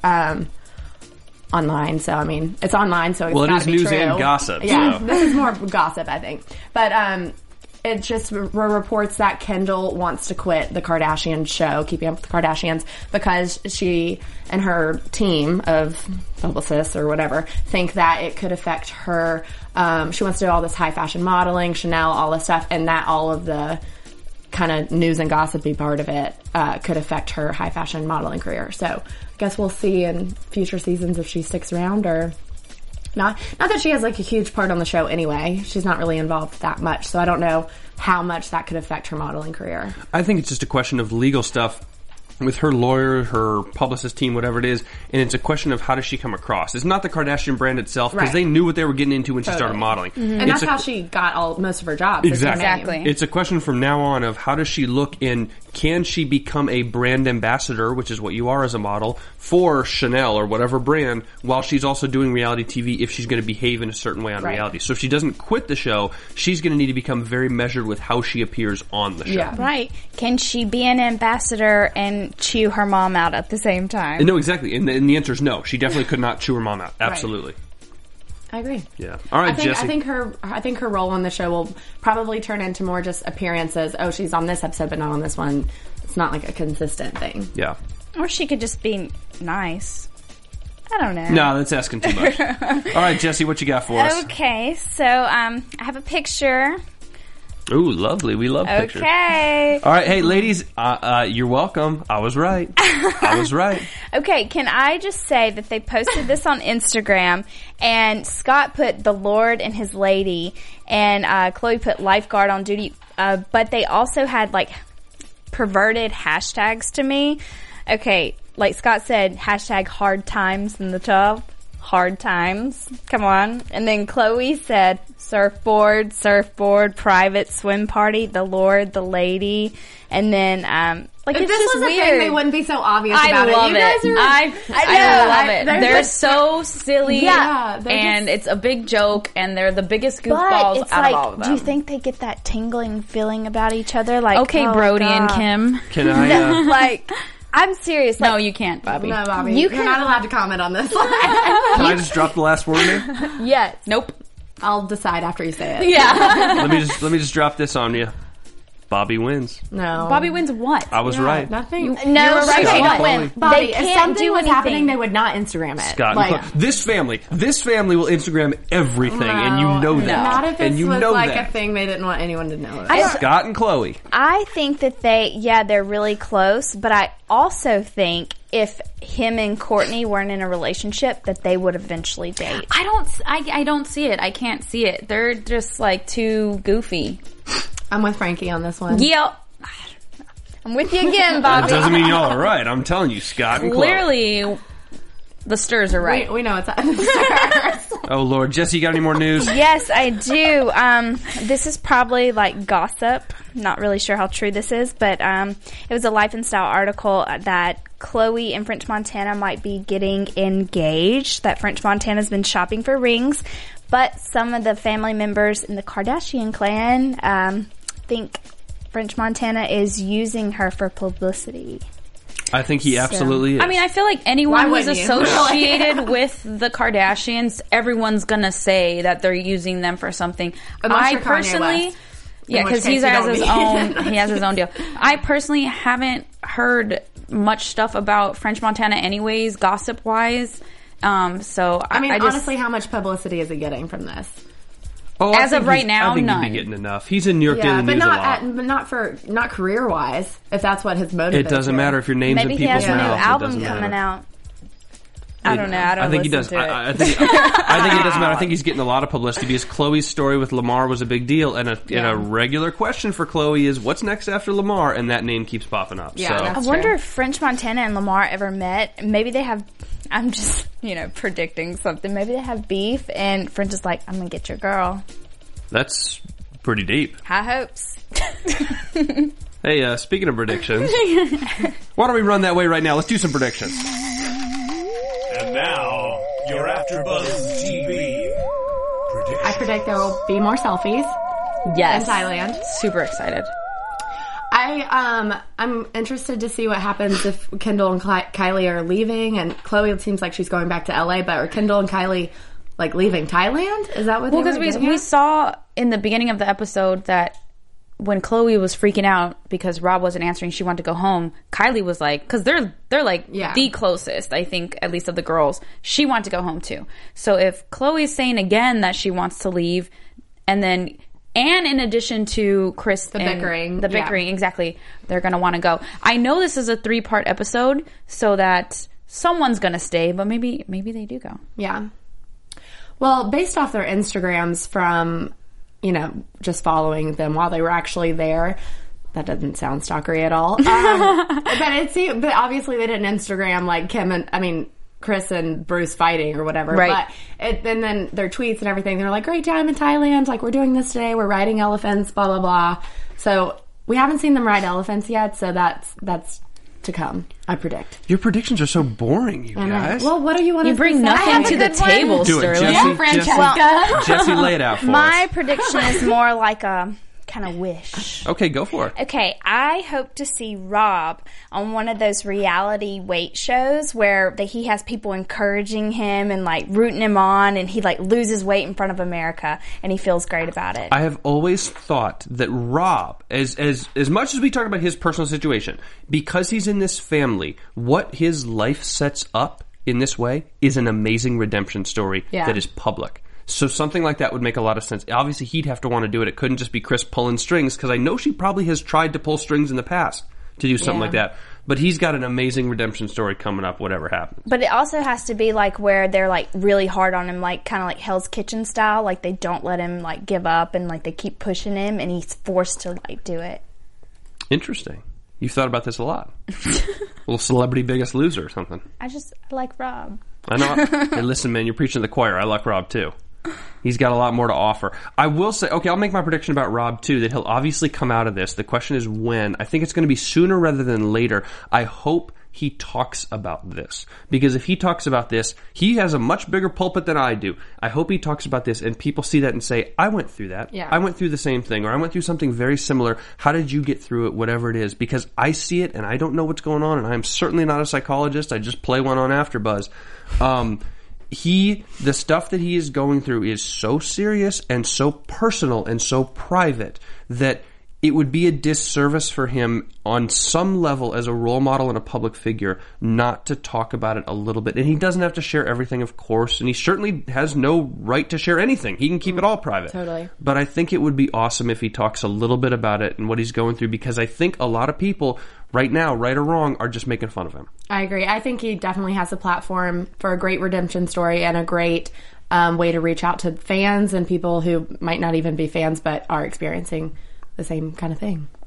online, so I mean, it's online, so it's well, it is be news true. And gossip. Yeah, so. This is more gossip, I think. But it just reports that Kendall wants to quit the Kardashian show, Keeping Up with the Kardashians, because she and her team of publicists or whatever think that it could affect her. She wants to do all this high fashion modeling, Chanel, all this stuff, and that all of the kind of news and gossipy part of it could affect her high fashion modeling career. So I guess we'll see in future seasons if she sticks around or not. Not that she has like a huge part on the show anyway. She's not really involved that much. So I don't know how much that could affect her modeling career. I think it's just a question of legal stuff with her lawyer, her publicist team, whatever it is, and it's a question of how does she come across. It's not the Kardashian brand itself, because they knew what they were getting into when she started modeling. Mm-hmm. And that's how she got most of her jobs. Exactly. It's a question from now on of how does she look in, can she become a brand ambassador, which is what you are as a model, for Chanel or whatever brand, while she's also doing reality TV if she's going to behave in a certain way on reality. So if she doesn't quit the show, she's going to need to become very measured with how she appears on the show. Yeah. Right. Can she be an ambassador and chew her mom out at the same time? No, exactly. And the answer is no. She definitely could not chew her mom out. Absolutely. I agree. Yeah. All right, Jesse. I think her role on the show will probably turn into more just appearances. Oh, she's on this episode, but not on this one. It's not like a consistent thing. Yeah. Or she could just be nice. I don't know. No, that's asking too much. All right, Jesse, what you got for us? Okay, so I have a picture. Ooh, lovely. We love pictures. Okay. All right, hey, ladies, you're welcome. I was right. Okay, can I just say that they posted this on Instagram, and Scott put the Lord and his lady, and Chloe put lifeguard on duty, but they also had, like, perverted hashtags to me. Okay, like Scott said, hashtag hard times in the tub. Hard times. Come on. And then Chloe said surfboard, private swim party, the Lord, the lady. And then, like, if it's this just was a weird. thing, they wouldn't be so obvious I about love it. You guys are, I love it. They're so silly. Yeah, and it's a big joke, and they're the biggest goofballs out of all of them. Do you think they get that tingling feeling about each other? Like, okay, Brody and Kim. Can I? Like, I'm serious. Like, no, you can't, Bobby. No, Bobby. You're not allowed to comment on this. Can I just drop the last word in? Yes. Nope. I'll decide after you say it. Yeah. Let me just drop this on you. Bobby wins. No. Bobby wins what? I was right. Nothing. No, right. They don't win. Bobby, They if can't something do was anything. happening, they would not Instagram it. Scott, and Chloe. This family will Instagram everything, and you know that. Not if and this you was know like that. a thing they didn't want anyone to know about. Scott and Chloe. I think that they're really close, but I also think if him and Courtney weren't in a relationship, that they would eventually date. I don't see it. I can't see it. They're just like too goofy. I'm with Frankie on this one. Yeah. I'm with you again, Bobby. That doesn't mean y'all are right. I'm telling you, Scott and Chloe. Clearly, the stirs are right. We know it's stirs. Oh, Lord. Jesse, you got any more news? Yes, I do. This is probably like gossip. Not really sure how true this is, but it was a Life and Style article that Chloe and French Montana might be getting engaged, that French Montana's been shopping for rings, but some of the family members in the Kardashian clan think French Montana is using her for publicity. I think he absolutely is. I mean, I feel like anyone who's associated with the Kardashians, everyone's gonna say that they're using them for something. Unless I personally, yeah, because he has his own deal. I personally haven't heard much stuff about French Montana, anyways, gossip wise. So I mean, honestly, honestly, how much publicity is he getting from this? As of right now, I think none. he'd be getting enough. He's in New York Daily News a lot. But not career wise. If that's what his motive is. It doesn't matter if your name's in Maybe he people's has a new mouths. album coming out. I don't know. I think he does. I think it doesn't matter. I think he's getting a lot of publicity because Chloe's story with Lamar was a big deal, and a regular question for Chloe is, "What's next after Lamar?" And that name keeps popping up. Yeah, so. I wonder if French Montana and Lamar ever met. Maybe they have. I'm just predicting something. Maybe they have beef, and French is like, "I'm gonna get your girl." That's pretty deep. High hopes. Hey, speaking of predictions, why don't we run that way right now? Let's do some predictions. And now, your AfterBuzz TV predictions. I predict there will be more selfies. Yes. In Thailand. Super excited. I'm interested to see what happens if Kendall and Kylie are leaving, and Chloe seems like she's going back to LA, but are Kendall and Kylie like leaving Thailand? Is that what? Well, because we saw in the beginning of the episode that when Chloe was freaking out because Rob wasn't answering, she wanted to go home. Kylie was like, because they're like the closest, I think, at least of the girls. She wanted to go home too. So if Chloe's saying again that she wants to leave, and in addition to Chris the bickering, exactly, they're gonna want to go. I know this is a 3-part episode, so that someone's gonna stay, but maybe they do go. Yeah. Well, based off their Instagrams from, just following them while they were actually there, that doesn't sound stalkery at all. But obviously they didn't Instagram like Chris and Bruce fighting or whatever. Right. But and then their tweets and everything, they're like, great time in Thailand. Like, we're doing this today. We're riding elephants, blah, blah, blah. So we haven't seen them ride elephants yet. So that's to come, I predict. Your predictions are so boring, you guys. Well, what do you want to say? You bring nothing to the table, Do it, Sterling. Jesse. Francesca. Jesse, lay it out for My us. prediction is more like a kind of wish. Okay, go for it. Okay, I hope to see Rob on one of those reality weight shows where he has people encouraging him and like rooting him on, and he like loses weight in front of America and he feels great about it. I have always thought that Rob, as much as we talk about his personal situation, because he's in this family, what his life sets up in this way is an amazing redemption story that is public. So something like that would make a lot of sense. Obviously, he'd have to want to do it. It couldn't just be Chris pulling strings, because I know she probably has tried to pull strings in the past to do something like that. But he's got an amazing redemption story coming up, whatever happens. But it also has to be like where they're like really hard on him, like kind of like Hell's Kitchen style. Like they don't let him like give up, and like they keep pushing him, and he's forced to like do it. Interesting. You've thought about this a lot. A little Celebrity Biggest Loser or something. I like Rob. I know. Hey, listen, man, you're preaching to the choir. I like Rob, too. He's got a lot more to offer. I will say, okay, I'll make my prediction about Rob, too, that he'll obviously come out of this. The question is when. I think it's going to be sooner rather than later. I hope he talks about this. Because if he talks about this, he has a much bigger pulpit than I do. I hope he talks about this and people see that and say, I went through that. Yeah. I went through the same thing, or I went through something very similar. How did you get through it? Whatever it is. Because I see it and I don't know what's going on, and I'm certainly not a psychologist. I just play one on AfterBuzz. The stuff that he is going through is so serious and so personal and so private that it would be a disservice for him on some level as a role model and a public figure not to talk about it a little bit. And he doesn't have to share everything, of course, and he certainly has no right to share anything. He can keep it all private. Totally. But I think it would be awesome if he talks a little bit about it and what he's going through, because I think a lot of people right now, right or wrong, are just making fun of him. I agree. I think he definitely has a platform for a great redemption story and a great way to reach out to fans and people who might not even be fans but are experiencing the same kind of thing.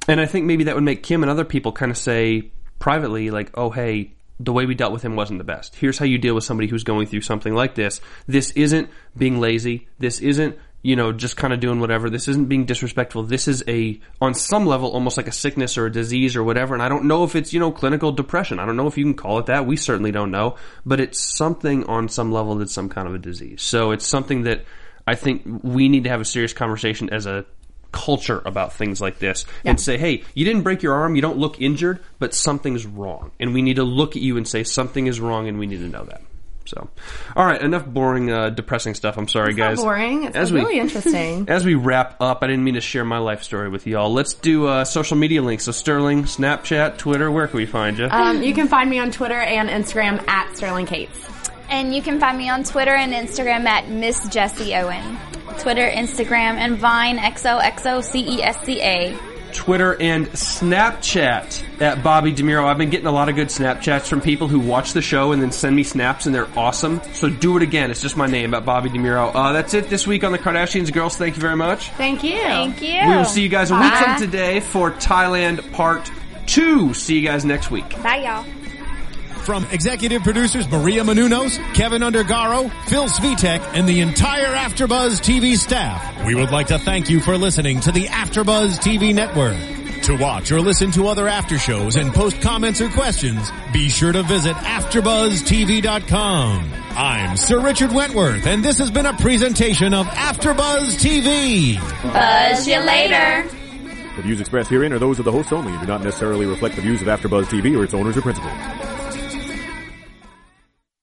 And I think maybe that would make Kim and other people kind of say privately, like, oh, hey, the way we dealt with him wasn't the best. Here's how you deal with somebody who's going through something like this. This isn't being lazy. This isn't, just kind of doing whatever. This isn't being disrespectful. This is on some level, almost like a sickness or a disease or whatever. And I don't know if it's, clinical depression. I don't know if you can call it that. We certainly don't know. But it's something on some level that's some kind of a disease. So it's something that I think we need to have a serious conversation as a culture about things like this and say, hey, you didn't break your arm, you don't look injured, but something's wrong. And we need to look at you and say something is wrong, and we need to know that. So, all right, enough boring, depressing stuff. I'm sorry, guys. It's not boring. It's really interesting. As we wrap up, I didn't mean to share my life story with y'all. Let's do social media links. So, Sterling, Snapchat, Twitter, where can we find you? You can find me on Twitter and Instagram at Sterling Cates. And you can find me on Twitter and Instagram at Miss Jessie Owen. Twitter, Instagram, and Vine, XOXOCESCA. Twitter and Snapchat at Bobby DeMuro. I've been getting a lot of good Snapchats from people who watch the show and then send me snaps, and they're awesome. So do it again. It's just my name, at Bobby DeMuro. That's it this week on the Kardashians. Girls, thank you very much. Thank you. Thank you. We will see you guys a week from today for Thailand Part 2. See you guys next week. Bye, y'all. From executive producers Maria Menounos, Kevin Undergaro, Phil Svitek, and the entire AfterBuzz TV staff, we would like to thank you for listening to the AfterBuzz TV network. To watch or listen to other after shows and post comments or questions, be sure to visit AfterBuzzTV.com. I'm Sir Richard Wentworth, and this has been a presentation of AfterBuzz TV. Buzz you later. The views expressed herein are those of the hosts only and do not necessarily reflect the views of AfterBuzz TV or its owners or principals.